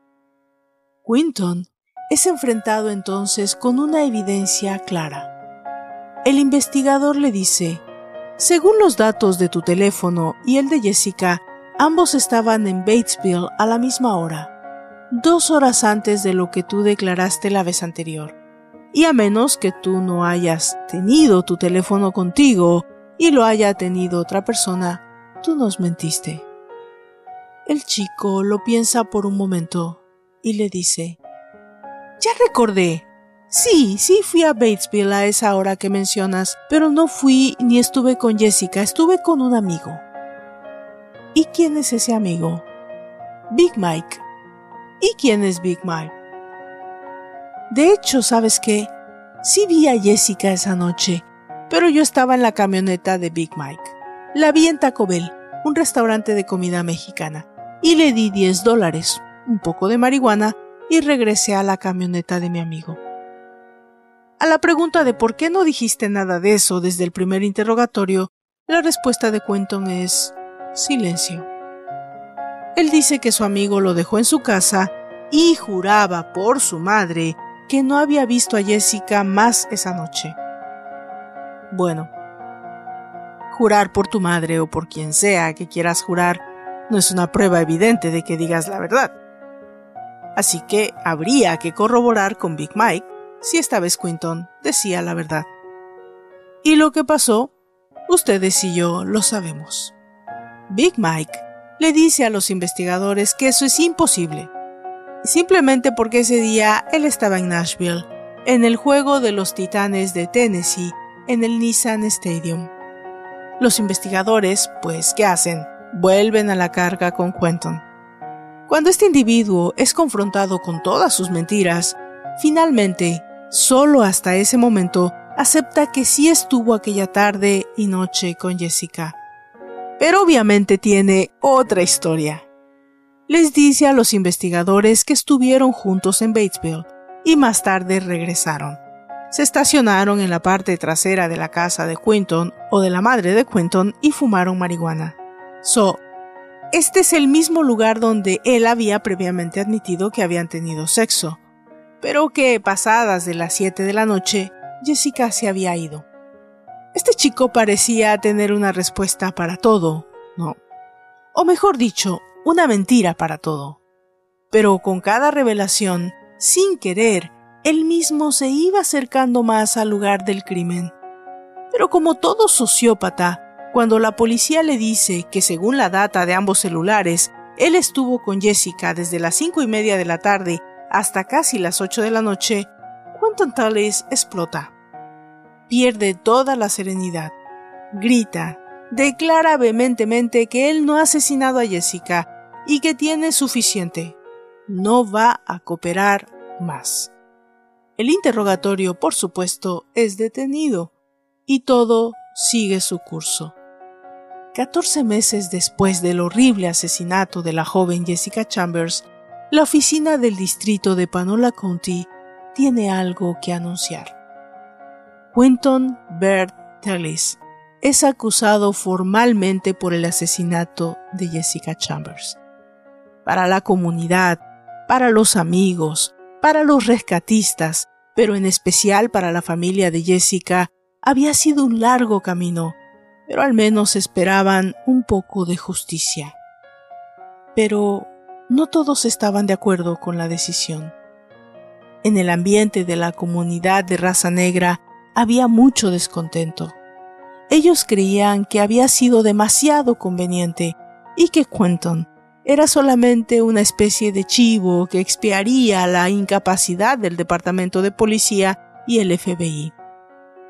S1: Quinton es enfrentado entonces con una evidencia clara. El investigador le dice, según los datos de tu teléfono y el de Jessica, ambos estaban en Batesville a la misma hora, 2 horas antes de lo que tú declaraste la vez anterior. Y a menos que tú no hayas tenido tu teléfono contigo y lo haya tenido otra persona, tú nos mentiste. El chico lo piensa por un momento y le dice, ya recordé. Sí fui a Batesville a esa hora que mencionas, pero no fui ni estuve con Jessica, estuve con un amigo. ¿Y quién es ese amigo? Big Mike. ¿Y quién es Big Mike? De hecho, ¿sabes qué? Sí vi a Jessica esa noche, pero yo estaba en la camioneta de Big Mike. La vi en Taco Bell, un restaurante de comida mexicana, y le di $10, un poco de marihuana, y regresé a la camioneta de mi amigo. A la pregunta de por qué no dijiste nada de eso desde el primer interrogatorio, la respuesta de Quinton es silencio. Él dice que su amigo lo dejó en su casa y juraba por su madre que no había visto a Jessica más esa noche. Bueno, jurar por tu madre o por quien sea que quieras jurar no es una prueba evidente de que digas la verdad. Así que habría que corroborar con Big Mike si esta vez Quinton decía la verdad. Y lo que pasó, ustedes y yo lo sabemos. Big Mike le dice a los investigadores que eso es imposible, simplemente porque ese día él estaba en Nashville, en el juego de los Titanes de Tennessee, en el Nissan Stadium. Los investigadores, pues, ¿qué hacen? Vuelven a la carga con Quinton. Cuando este individuo es confrontado con todas sus mentiras, finalmente, solo hasta ese momento, acepta que sí estuvo aquella tarde y noche con Jessica. Pero obviamente tiene otra historia. Les dice a los investigadores que estuvieron juntos en Batesville y más tarde regresaron. Se estacionaron en la parte trasera de la casa de Quinton o de la madre de Quinton y fumaron marihuana. Este es el mismo lugar donde él había previamente admitido que habían tenido sexo, pero que pasadas de las 7 de la noche, Jessica se había ido. Este chico parecía tener una respuesta para todo, ¿no? O mejor dicho, una mentira para todo. Pero con cada revelación, sin querer, él mismo se iba acercando más al lugar del crimen. Pero como todo sociópata, cuando la policía le dice que según la data de ambos celulares, él estuvo con Jessica desde las 5:30 de la tarde hasta casi las 8 de la noche, Quinton Tullis explota. Pierde toda la serenidad. Grita, declara vehementemente que él no ha asesinado a Jessica y que tiene suficiente. No va a cooperar más. El interrogatorio, por supuesto, es detenido y todo sigue su curso. 14 meses después del horrible asesinato de la joven Jessica Chambers, la oficina del distrito de Panola County tiene algo que anunciar. Quinton Bert Tullis es acusado formalmente por el asesinato de Jessica Chambers. Para la comunidad, para los amigos, para los rescatistas, pero en especial para la familia de Jessica, había sido un largo camino, pero al menos esperaban un poco de justicia. Pero no todos estaban de acuerdo con la decisión. En el ambiente de la comunidad de raza negra había mucho descontento. Ellos creían que había sido demasiado conveniente y que Quinton era solamente una especie de chivo que expiaría la incapacidad del Departamento de Policía y el FBI.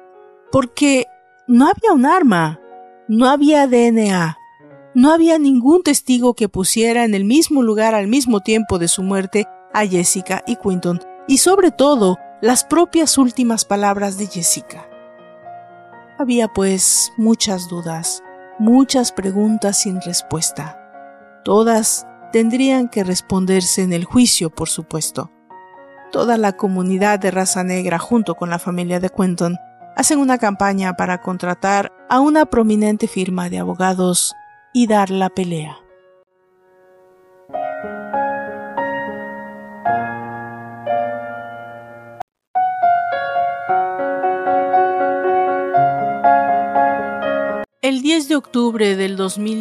S1: porque no había un arma, no había DNA, no había ningún testigo que pusiera en el mismo lugar al mismo tiempo de su muerte a Jessica y Quinton, y sobre todo, las propias últimas palabras de Jessica. Había pues muchas dudas, muchas preguntas sin respuesta. Todas tendrían que responderse en el juicio, por supuesto. Toda la comunidad de raza negra, junto con la familia de Quinton, hacen una campaña para contratar a una prominente firma de abogados y dar la pelea. El 10 de octubre del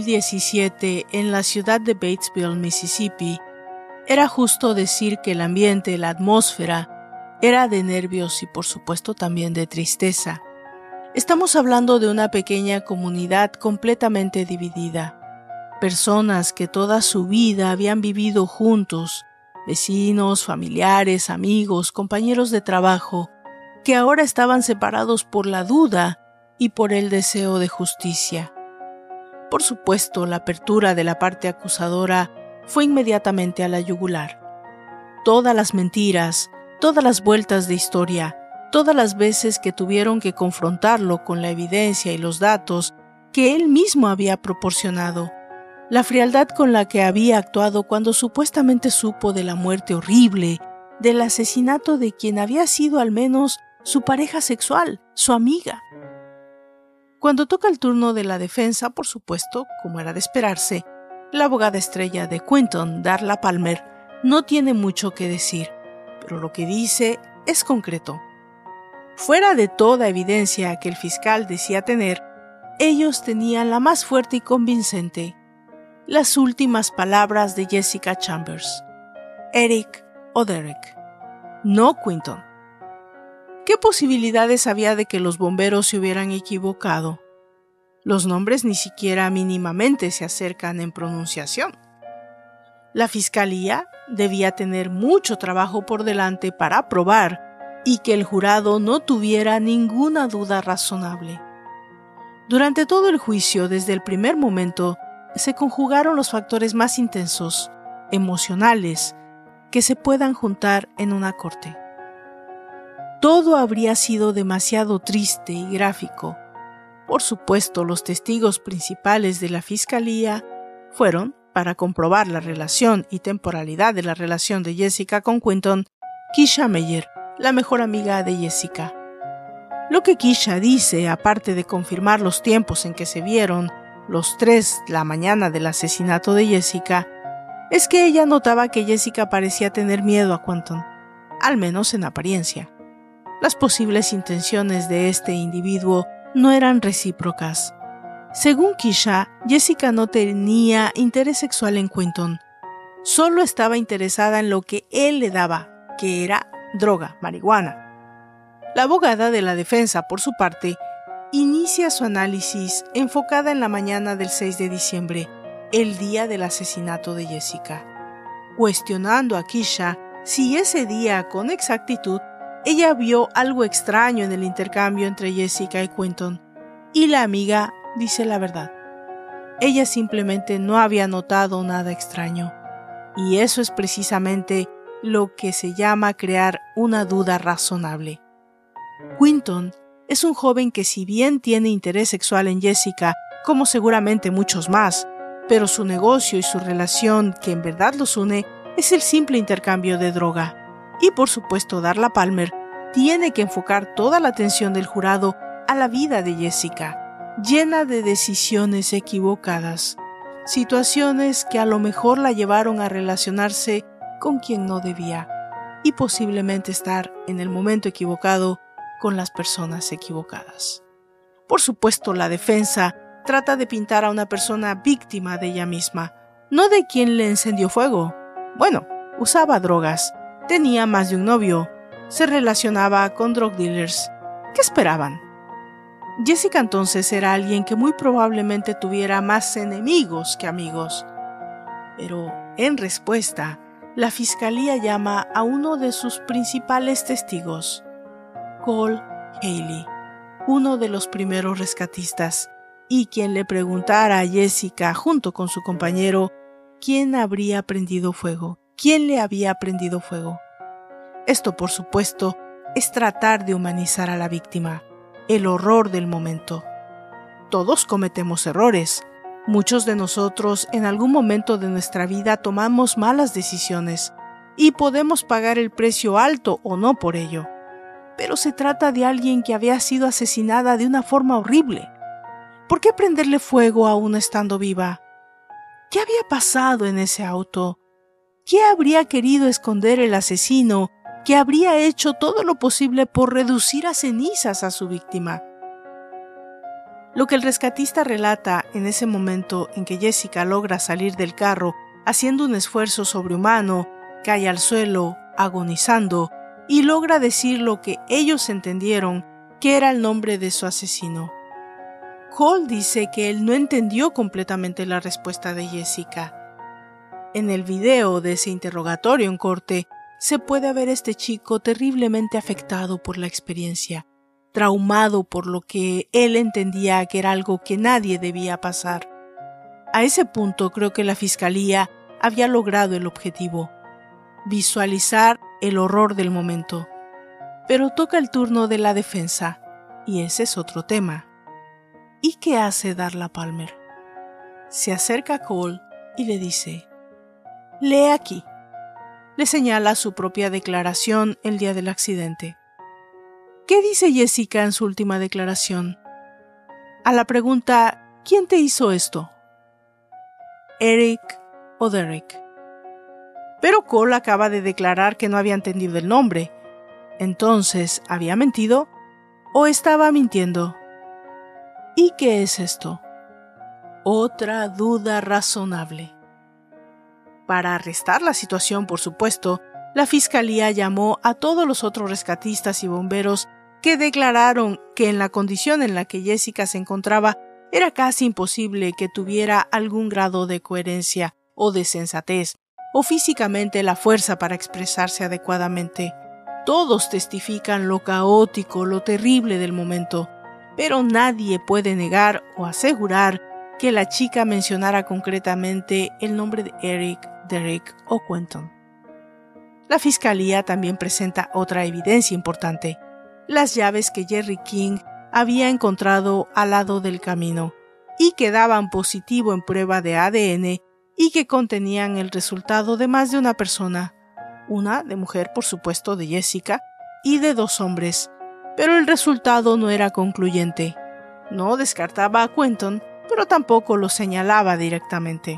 S1: 2017, en la ciudad de Batesville, Mississippi, era justo decir que el ambiente, la atmósfera, era de nervios y por supuesto también de tristeza. Estamos hablando de una pequeña comunidad completamente dividida. Personas que toda su vida habían vivido juntos, vecinos, familiares, amigos, compañeros de trabajo, que ahora estaban separados por la duda y por el deseo de justicia. Por supuesto, la apertura de la parte acusadora fue inmediatamente a la yugular. Todas las mentiras, todas las vueltas de historia, todas las veces que tuvieron que confrontarlo con la evidencia y los datos que él mismo había proporcionado, la frialdad con la que había actuado cuando supuestamente supo de la muerte horrible, del asesinato de quien había sido al menos su pareja sexual, su amiga. Cuando toca el turno de la defensa, por supuesto, como era de esperarse, la abogada estrella de Quinton, Darla Palmer, no tiene mucho que decir, pero lo que dice es concreto. Fuera de toda evidencia que el fiscal decía tener, ellos tenían la más fuerte y convincente: las últimas palabras de Jessica Chambers. Eric o Derek, no Quinton. ¿Qué posibilidades había de que los bomberos se hubieran equivocado? Los nombres ni siquiera mínimamente se acercan en pronunciación. La fiscalía debía tener mucho trabajo por delante para probar y que el jurado no tuviera ninguna duda razonable. Durante todo el juicio, desde el primer momento, se conjugaron los factores más intensos, emocionales, que se puedan juntar en una corte. Todo habría sido demasiado triste y gráfico. Por supuesto, los testigos principales de la fiscalía fueron, para comprobar la relación y temporalidad de la relación de Jessica con Quinton, Keisha Meyer, la mejor amiga de Jessica. Lo que Keisha dice, aparte de confirmar los tiempos en que se vieron los tres la mañana del asesinato de Jessica, es que ella notaba que Jessica parecía tener miedo a Quinton, al menos en apariencia. Las posibles intenciones de este individuo no eran recíprocas. Según Keisha, Jessica no tenía interés sexual en Quinton. Solo estaba interesada en lo que él le daba, que era droga, marihuana. La abogada de la defensa, por su parte, inicia su análisis enfocada en la mañana del 6 de diciembre, el día del asesinato de Jessica, cuestionando a Keisha si ese día, con exactitud, ella vio algo extraño en el intercambio entre Jessica y Quinton, y la amiga dice la verdad. Ella simplemente no había notado nada extraño, y eso es precisamente lo que se llama crear una duda razonable. Quinton es un joven que, si bien tiene interés sexual en Jessica, como seguramente muchos más, pero su negocio y su relación que en verdad los une es el simple intercambio de droga. Y por supuesto, Darla Palmer tiene que enfocar toda la atención del jurado a la vida de Jessica, llena de decisiones equivocadas, situaciones que a lo mejor la llevaron a relacionarse con quien no debía y posiblemente estar en el momento equivocado con las personas equivocadas. Por supuesto, la defensa trata de pintar a una persona víctima de ella misma, no de quien le encendió fuego. Bueno, usaba drogas, tenía más de un novio, se relacionaba con drug dealers. ¿Qué esperaban? Jessica entonces era alguien que muy probablemente tuviera más enemigos que amigos. Pero, en respuesta, la fiscalía llama a uno de sus principales testigos, Cole Haley, uno de los primeros rescatistas, y quien le preguntara a Jessica junto con su compañero quién habría prendido fuego, quién le había prendido fuego. Esto, por supuesto, es tratar de humanizar a la víctima, el horror del momento. Todos cometemos errores. Muchos de nosotros en algún momento de nuestra vida tomamos malas decisiones y podemos pagar el precio alto o no por ello. Pero se trata de alguien que había sido asesinada de una forma horrible. ¿Por qué prenderle fuego aún estando viva? ¿Qué había pasado en ese auto? ¿Qué habría querido esconder el asesino que habría hecho todo lo posible por reducir a cenizas a su víctima? Lo que el rescatista relata en ese momento en que Jessica logra salir del carro haciendo un esfuerzo sobrehumano, cae al suelo, agonizando, y logra decir lo que ellos entendieron que era el nombre de su asesino. Cole dice que él no entendió completamente la respuesta de Jessica. En el video de ese interrogatorio en corte, se puede ver a este chico terriblemente afectado por la experiencia, traumado por lo que él entendía que era algo que nadie debía pasar. A ese punto creo que la fiscalía había logrado el objetivo, visualizar el horror del momento. Pero toca el turno de la defensa, y ese es otro tema. ¿Y qué hace Darla Palmer? Se acerca a Cole y le dice: «Lee aquí». Le señala su propia declaración el día del accidente. ¿Qué dice Jessica en su última declaración? A la pregunta ¿quién te hizo esto? ¿Eric o Derek? Pero Cole acaba de declarar que no había entendido el nombre. Entonces, ¿había mentido o estaba mintiendo? ¿Y qué es esto? Otra duda razonable. Para arrestar la situación, por supuesto, la fiscalía llamó a todos los otros rescatistas y bomberos que declararon que en la condición en la que Jessica se encontraba era casi imposible que tuviera algún grado de coherencia o de sensatez, o físicamente la fuerza para expresarse adecuadamente. Todos testifican lo caótico, lo terrible del momento, pero nadie puede negar o asegurar que la chica mencionara concretamente el nombre de Eric, Derek o Quentin. La fiscalía también presenta otra evidencia importante: las llaves que Jerry King había encontrado al lado del camino y que daban positivo en prueba de ADN y que contenían el resultado de más de una persona, una de mujer, por supuesto, de Jessica, y de 2 hombres, pero el resultado no era concluyente. No descartaba a Quentin, pero tampoco lo señalaba directamente.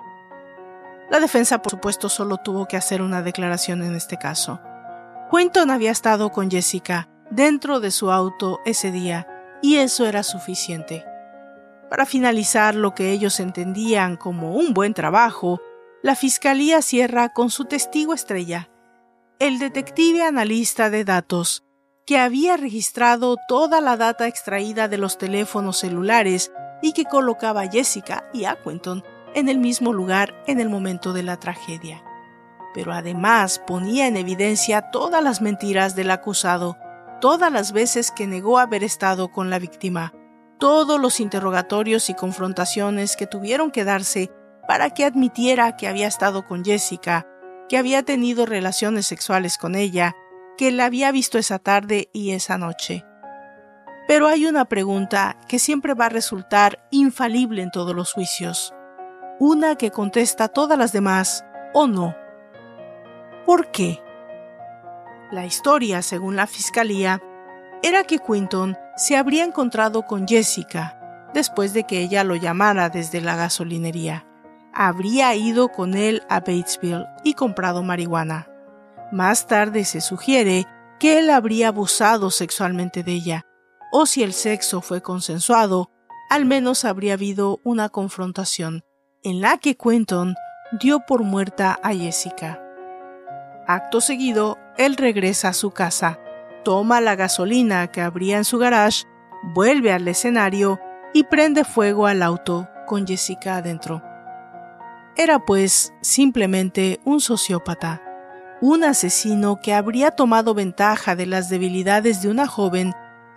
S1: La defensa, por supuesto, solo tuvo que hacer una declaración en este caso. Quentin había estado con Jessica dentro de su auto ese día, y eso era suficiente. Para finalizar lo que ellos entendían como un buen trabajo, la fiscalía cierra con su testigo estrella, el detective analista de datos, que había registrado toda la data extraída de los teléfonos celulares y que colocaba a Jessica y a Quentin en el mismo lugar en el momento de la tragedia. Pero además ponía en evidencia todas las mentiras del acusado, todas las veces que negó haber estado con la víctima, todos los interrogatorios y confrontaciones que tuvieron que darse para que admitiera que había estado con Jessica, que había tenido relaciones sexuales con ella, que la había visto esa tarde y esa noche. Pero hay una pregunta que siempre va a resultar infalible en todos los juicios, una que contesta todas las demás o no. ¿Por qué? La historia, según la fiscalía, era que Quentin se habría encontrado con Jessica después de que ella lo llamara desde la gasolinería. Habría ido con él a Batesville y comprado marihuana. Más tarde se sugiere que él habría abusado sexualmente de ella, o si el sexo fue consensuado, al menos habría habido una confrontación en la que Quentin dio por muerta a Jessica. Acto seguido, él regresa a su casa, toma la gasolina que habría en su garage, vuelve al escenario y prende fuego al auto con Jessica adentro. Era pues simplemente un sociópata, un asesino que habría tomado ventaja de las debilidades de una joven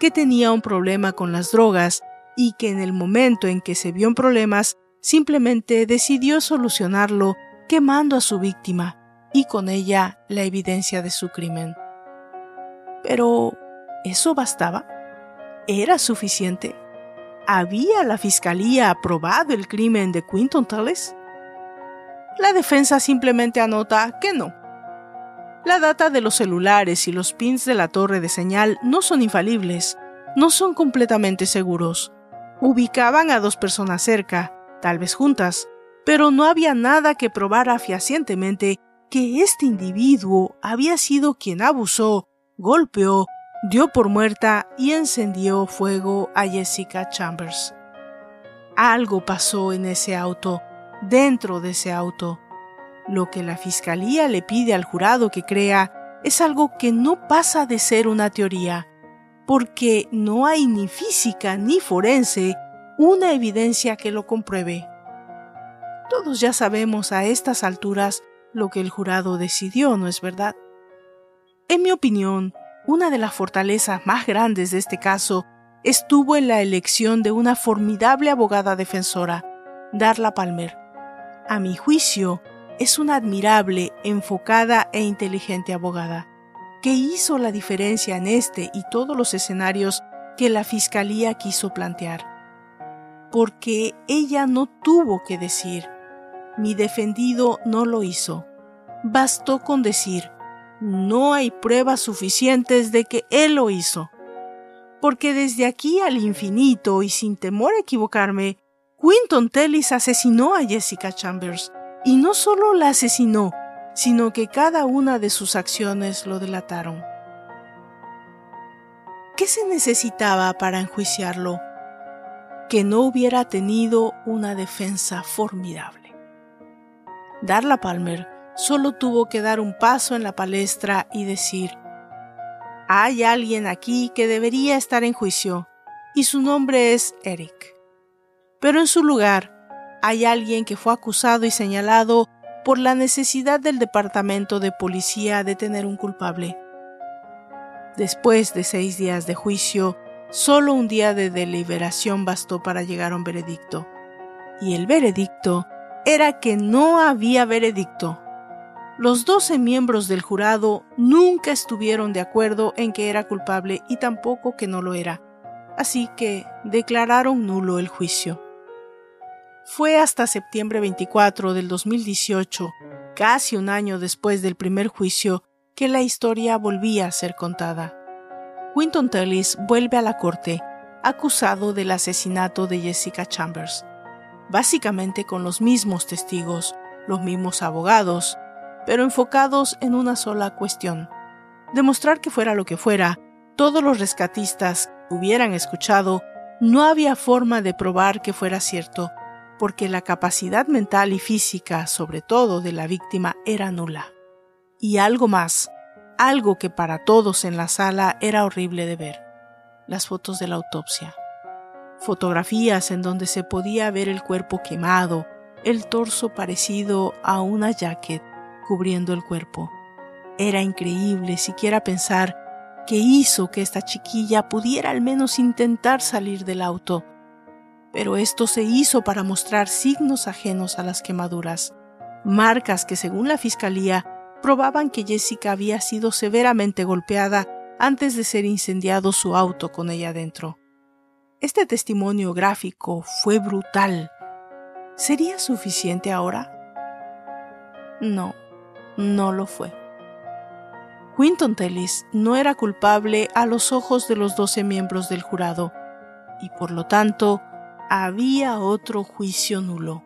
S1: que tenía un problema con las drogas y que en el momento en que se vio en problemas, simplemente decidió solucionarlo quemando a su víctima y con ella la evidencia de su crimen. Pero, ¿eso bastaba? ¿Era suficiente? ¿Había la fiscalía aprobado el crimen de Quinton Tellis? La defensa simplemente anota que no. La data de los celulares y los pins de la torre de señal no son infalibles, no son completamente seguros. Ubicaban a dos personas cerca, tal vez juntas, pero no había nada que probara fehacientemente que este individuo había sido quien abusó, golpeó, dio por muerta y encendió fuego a Jessica Chambers. Algo pasó en ese auto, dentro de ese auto. Lo que la fiscalía le pide al jurado que crea es algo que no pasa de ser una teoría, porque no hay ni física ni forense una evidencia que lo compruebe. Todos ya sabemos a estas alturas lo que el jurado decidió, ¿no es verdad? En mi opinión, una de las fortalezas más grandes de este caso estuvo en la elección de una formidable abogada defensora, Darla Palmer. A mi juicio, es una admirable, enfocada e inteligente abogada, que hizo la diferencia en este y todos los escenarios que la fiscalía quiso plantear. Porque ella no tuvo que decir, mi defendido no lo hizo. Bastó con decir, no hay pruebas suficientes de que él lo hizo. Porque desde aquí al infinito y sin temor a equivocarme, Quinton Tellis asesinó a Jessica Chambers. Y no solo la asesinó, sino que cada una de sus acciones lo delataron. ¿Qué se necesitaba para enjuiciarlo? Que no hubiera tenido una defensa formidable. Darla Palmer solo tuvo que dar un paso en la palestra y decir, hay alguien aquí que debería estar en juicio, y su nombre es Eric. Pero en su lugar, hay alguien que fue acusado y señalado por la necesidad del departamento de policía de tener un culpable. Después de 6 días de juicio, solo un día de deliberación bastó para llegar a un veredicto. Y el veredicto era que no había veredicto. Los 12 miembros del jurado nunca estuvieron de acuerdo en que era culpable y tampoco que no lo era, así que declararon nulo el juicio. Fue hasta septiembre 24 del 2018, casi un año después del primer juicio, que la historia volvía a ser contada. Quinton Tellis vuelve a la corte, acusado del asesinato de Jessica Chambers, básicamente con los mismos testigos, los mismos abogados, pero enfocados en una sola cuestión: demostrar que fuera lo que fuera, todos los rescatistas que hubieran escuchado, no había forma de probar que fuera cierto, porque la capacidad mental y física, sobre todo de la víctima, era nula. Y algo más, algo que para todos en la sala era horrible de ver: las fotos de la autopsia. Fotografías en donde se podía ver el cuerpo quemado, el torso parecido a una jacket cubriendo el cuerpo. Era increíble siquiera pensar que hizo que esta chiquilla pudiera al menos intentar salir del auto. Pero esto se hizo para mostrar signos ajenos a las quemaduras, marcas que según la fiscalía probaban que Jessica había sido severamente golpeada antes de ser incendiado su auto con ella dentro. Este testimonio gráfico fue brutal. ¿Sería suficiente ahora? No, no lo fue. Quinton Tellis no era culpable a los ojos de los 12 miembros del jurado, y por lo tanto, había otro juicio nulo.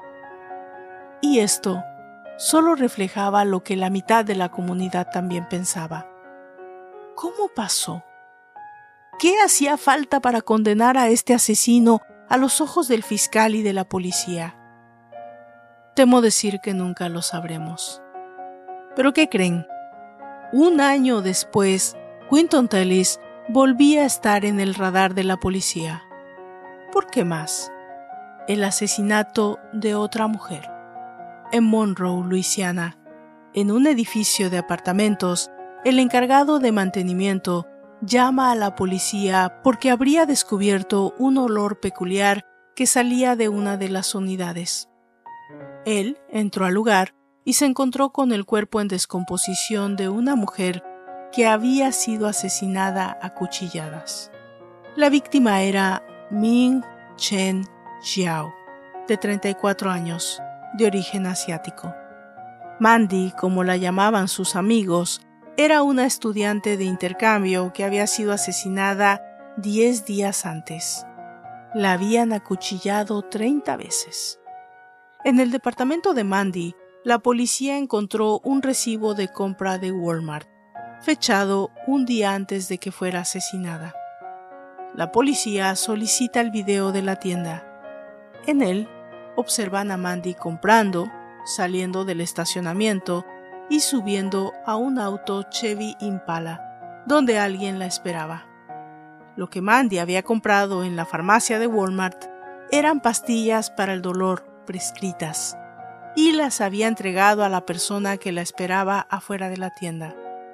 S1: Y esto solo reflejaba lo que la mitad de la comunidad también pensaba. ¿Cómo pasó? ¿Qué hacía falta para condenar a este asesino a los ojos del fiscal y de la policía? Temo decir que nunca lo sabremos. ¿Pero qué creen? Un año después, Quinton Tellis volvía a estar en el radar de la policía. ¿Por qué más? El asesinato de otra mujer. En Monroe, Luisiana, en un edificio de apartamentos, el encargado de mantenimiento llama a la policía porque habría descubierto un olor peculiar que salía de una de las unidades. Él entró al lugar y se encontró con el cuerpo en descomposición de una mujer que había sido asesinada a cuchilladas. La víctima era Ming Chen Xiao, de 34 años, de origen asiático. Mandy, como la llamaban sus amigos, era una estudiante de intercambio que había sido asesinada 10 días antes. La habían acuchillado 30 veces. En el departamento de Mandy, la policía encontró un recibo de compra de Walmart, fechado un día antes de que fuera asesinada. La policía solicita el video de la tienda. En él, observan a Mandy comprando, saliendo del estacionamiento y subiendo a un auto Chevy Impala, donde alguien la esperaba. Lo que Mandy había comprado en la farmacia de Walmart eran pastillas para el dolor prescritas y las había entregado a la persona que la esperaba afuera de la tienda.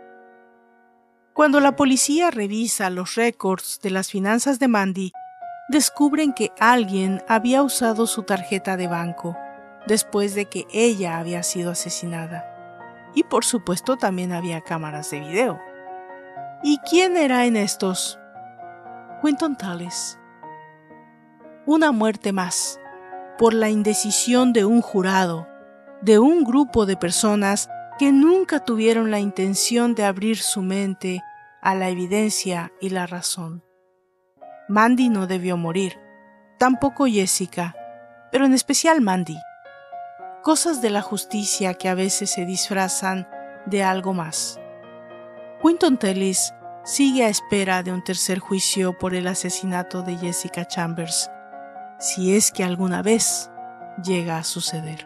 S1: Cuando la policía revisa los récords de las finanzas de Mandy, descubren que alguien había usado su tarjeta de banco después de que ella había sido asesinada. Y por supuesto también había cámaras de video. ¿Y quién era en estos? Quinton Tallis. Una muerte más, por la indecisión de un jurado, de un grupo de personas que nunca tuvieron la intención de abrir su mente a la evidencia y la razón. Mandy no debió morir, tampoco Jessica, pero en especial Mandy. Cosas de la justicia que a veces se disfrazan de algo más. Quinton Tallis sigue a espera de un tercer juicio por el asesinato de Jessica Chambers, si es que alguna vez llega a suceder.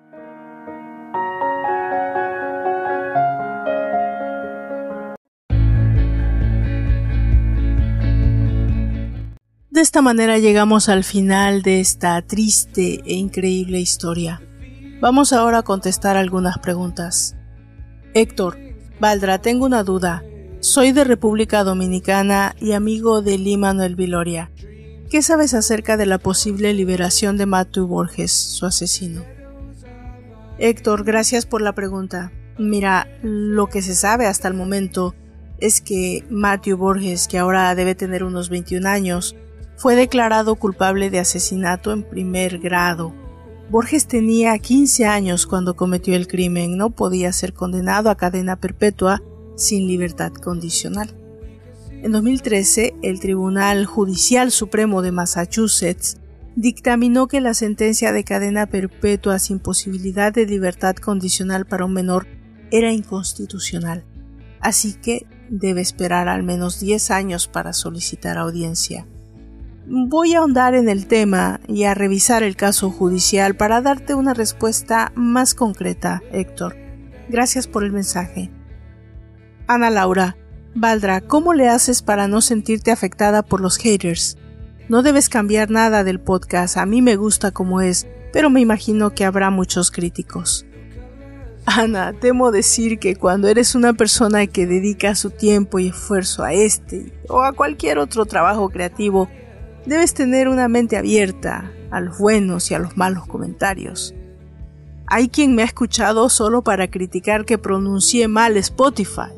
S1: De esta manera llegamos al final de esta triste e increíble historia. Vamos ahora a contestar algunas preguntas. Héctor, Valdra, tengo una duda. Soy de República Dominicana y amigo de Lee Manuel Viloria. ¿Qué sabes acerca de la posible liberación de Matthew Borges, su asesino? Héctor, gracias por la pregunta. Mira, lo que se sabe hasta el momento es que Matthew Borges, que ahora debe tener unos 21 años, fue declarado culpable de asesinato en primer grado. Borges tenía 15 años cuando cometió el crimen, no podía ser condenado a cadena perpetua sin libertad condicional. En 2013, el Tribunal Judicial Supremo de Massachusetts dictaminó que la sentencia de cadena perpetua sin posibilidad de libertad condicional para un menor era inconstitucional, así que debe esperar al menos 10 años para solicitar audiencia. Voy a ahondar en el tema y a revisar el caso judicial para darte una respuesta más concreta, Héctor. Gracias por el mensaje. Ana Laura, Valdra, ¿cómo le haces para no sentirte afectada por los haters? No debes cambiar nada del podcast, a mí me gusta como es, pero me imagino que habrá muchos críticos. Ana, temo decir que cuando eres una persona que dedica su tiempo y esfuerzo a este o a cualquier otro trabajo creativo, debes tener una mente abierta a los buenos y a los malos comentarios. Hay quien me ha escuchado solo para criticar que pronuncié mal Spotify,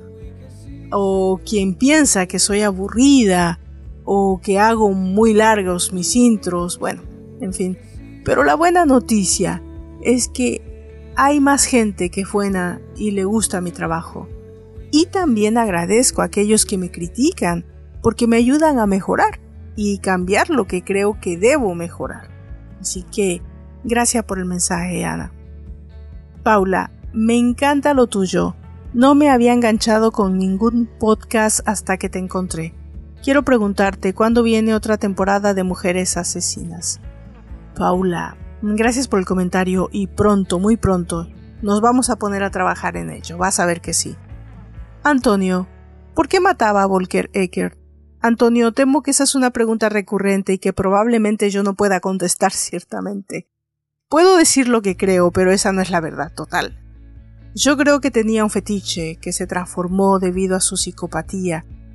S1: o quien piensa que soy aburrida, o que hago muy largos mis intros, bueno, en fin. Pero la buena noticia es que hay más gente que es buena y le gusta mi trabajo. Y también agradezco a aquellos que me critican, porque me ayudan a mejorar y cambiar lo que creo que debo mejorar. Así que, gracias por el mensaje, Ana. Paula, me encanta lo tuyo. No me había enganchado con ningún podcast hasta que te encontré. Quiero preguntarte, ¿cuándo viene otra temporada de Mujeres Asesinas? Paula, gracias por el comentario y pronto, muy pronto, nos vamos a poner a trabajar en ello. Vas a ver que sí. Antonio, ¿por qué mataba a Volker Eckert? Antonio, temo que esa es una pregunta recurrente y que probablemente yo no pueda contestar ciertamente. Puedo decir lo que creo, pero esa no es la verdad total. Yo creo que tenía un fetiche que se transformó debido a su psicopatía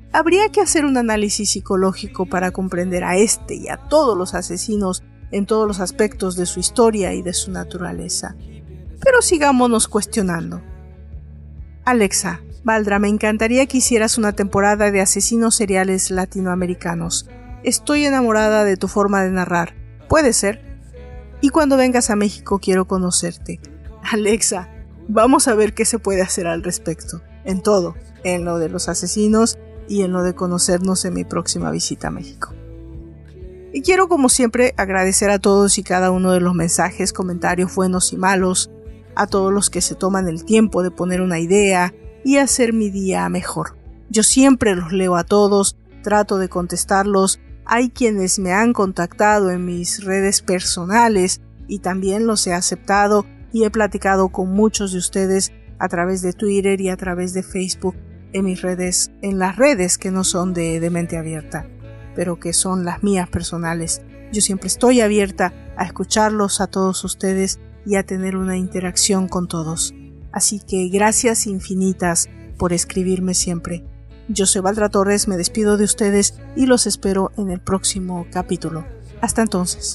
S1: Habría que hacer un análisis psicológico para comprender a este y a todos los asesinos en todos los aspectos de su historia y de su naturaleza. Pero sigámonos cuestionando. Alexa, Valdra, me encantaría que hicieras una temporada de asesinos seriales latinoamericanos. Estoy enamorada de tu forma de narrar. ¿Puede ser? Y cuando vengas a México quiero conocerte. Alexa, vamos a ver qué se puede hacer al respecto. En todo, en lo de los asesinos y en lo de conocernos en mi próxima visita a México. Y quiero, como siempre, agradecer a todos y cada uno de los mensajes, comentarios buenos y malos, a todos los que se toman el tiempo de poner una idea y hacer mi día mejor. Yo siempre los leo a todos, trato de contestarlos. Hay quienes me han contactado en mis redes personales y también los he aceptado y he platicado con muchos de ustedes a través de Twitter y a través de Facebook en mis redes, en las redes que no son de Mente Abierta, pero que son las mías personales. Yo siempre estoy abierta a escucharlos a todos ustedes y a tener una interacción con todos. Así que gracias infinitas por escribirme siempre. Yo soy Valdra Torres, me despido de ustedes y los espero en el próximo capítulo. Hasta entonces.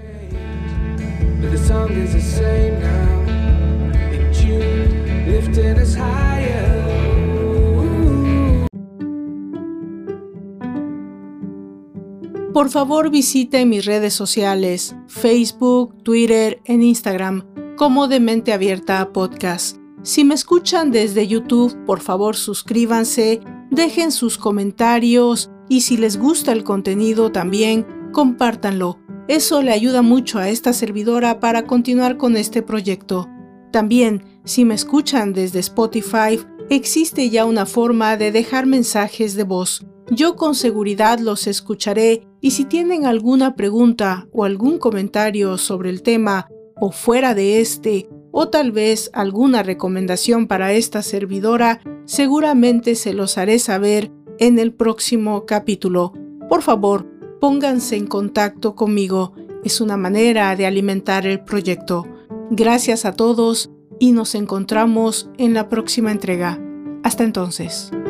S1: Por favor, visite mis redes sociales, Facebook, Twitter, en Instagram, como de Mente Abierta Podcast. Si me escuchan desde YouTube, por favor suscríbanse, dejen sus comentarios y si les gusta el contenido también, compártanlo. Eso le ayuda mucho a esta servidora para continuar con este proyecto. También, si me escuchan desde Spotify, existe ya una forma de dejar mensajes de voz. Yo con seguridad los escucharé y si tienen alguna pregunta o algún comentario sobre el tema o fuera de este, o tal vez alguna recomendación para esta servidora, seguramente se los haré saber en el próximo capítulo. Por favor, pónganse en contacto conmigo. Es una manera de alimentar el proyecto. Gracias a todos y nos encontramos en la próxima entrega. Hasta entonces.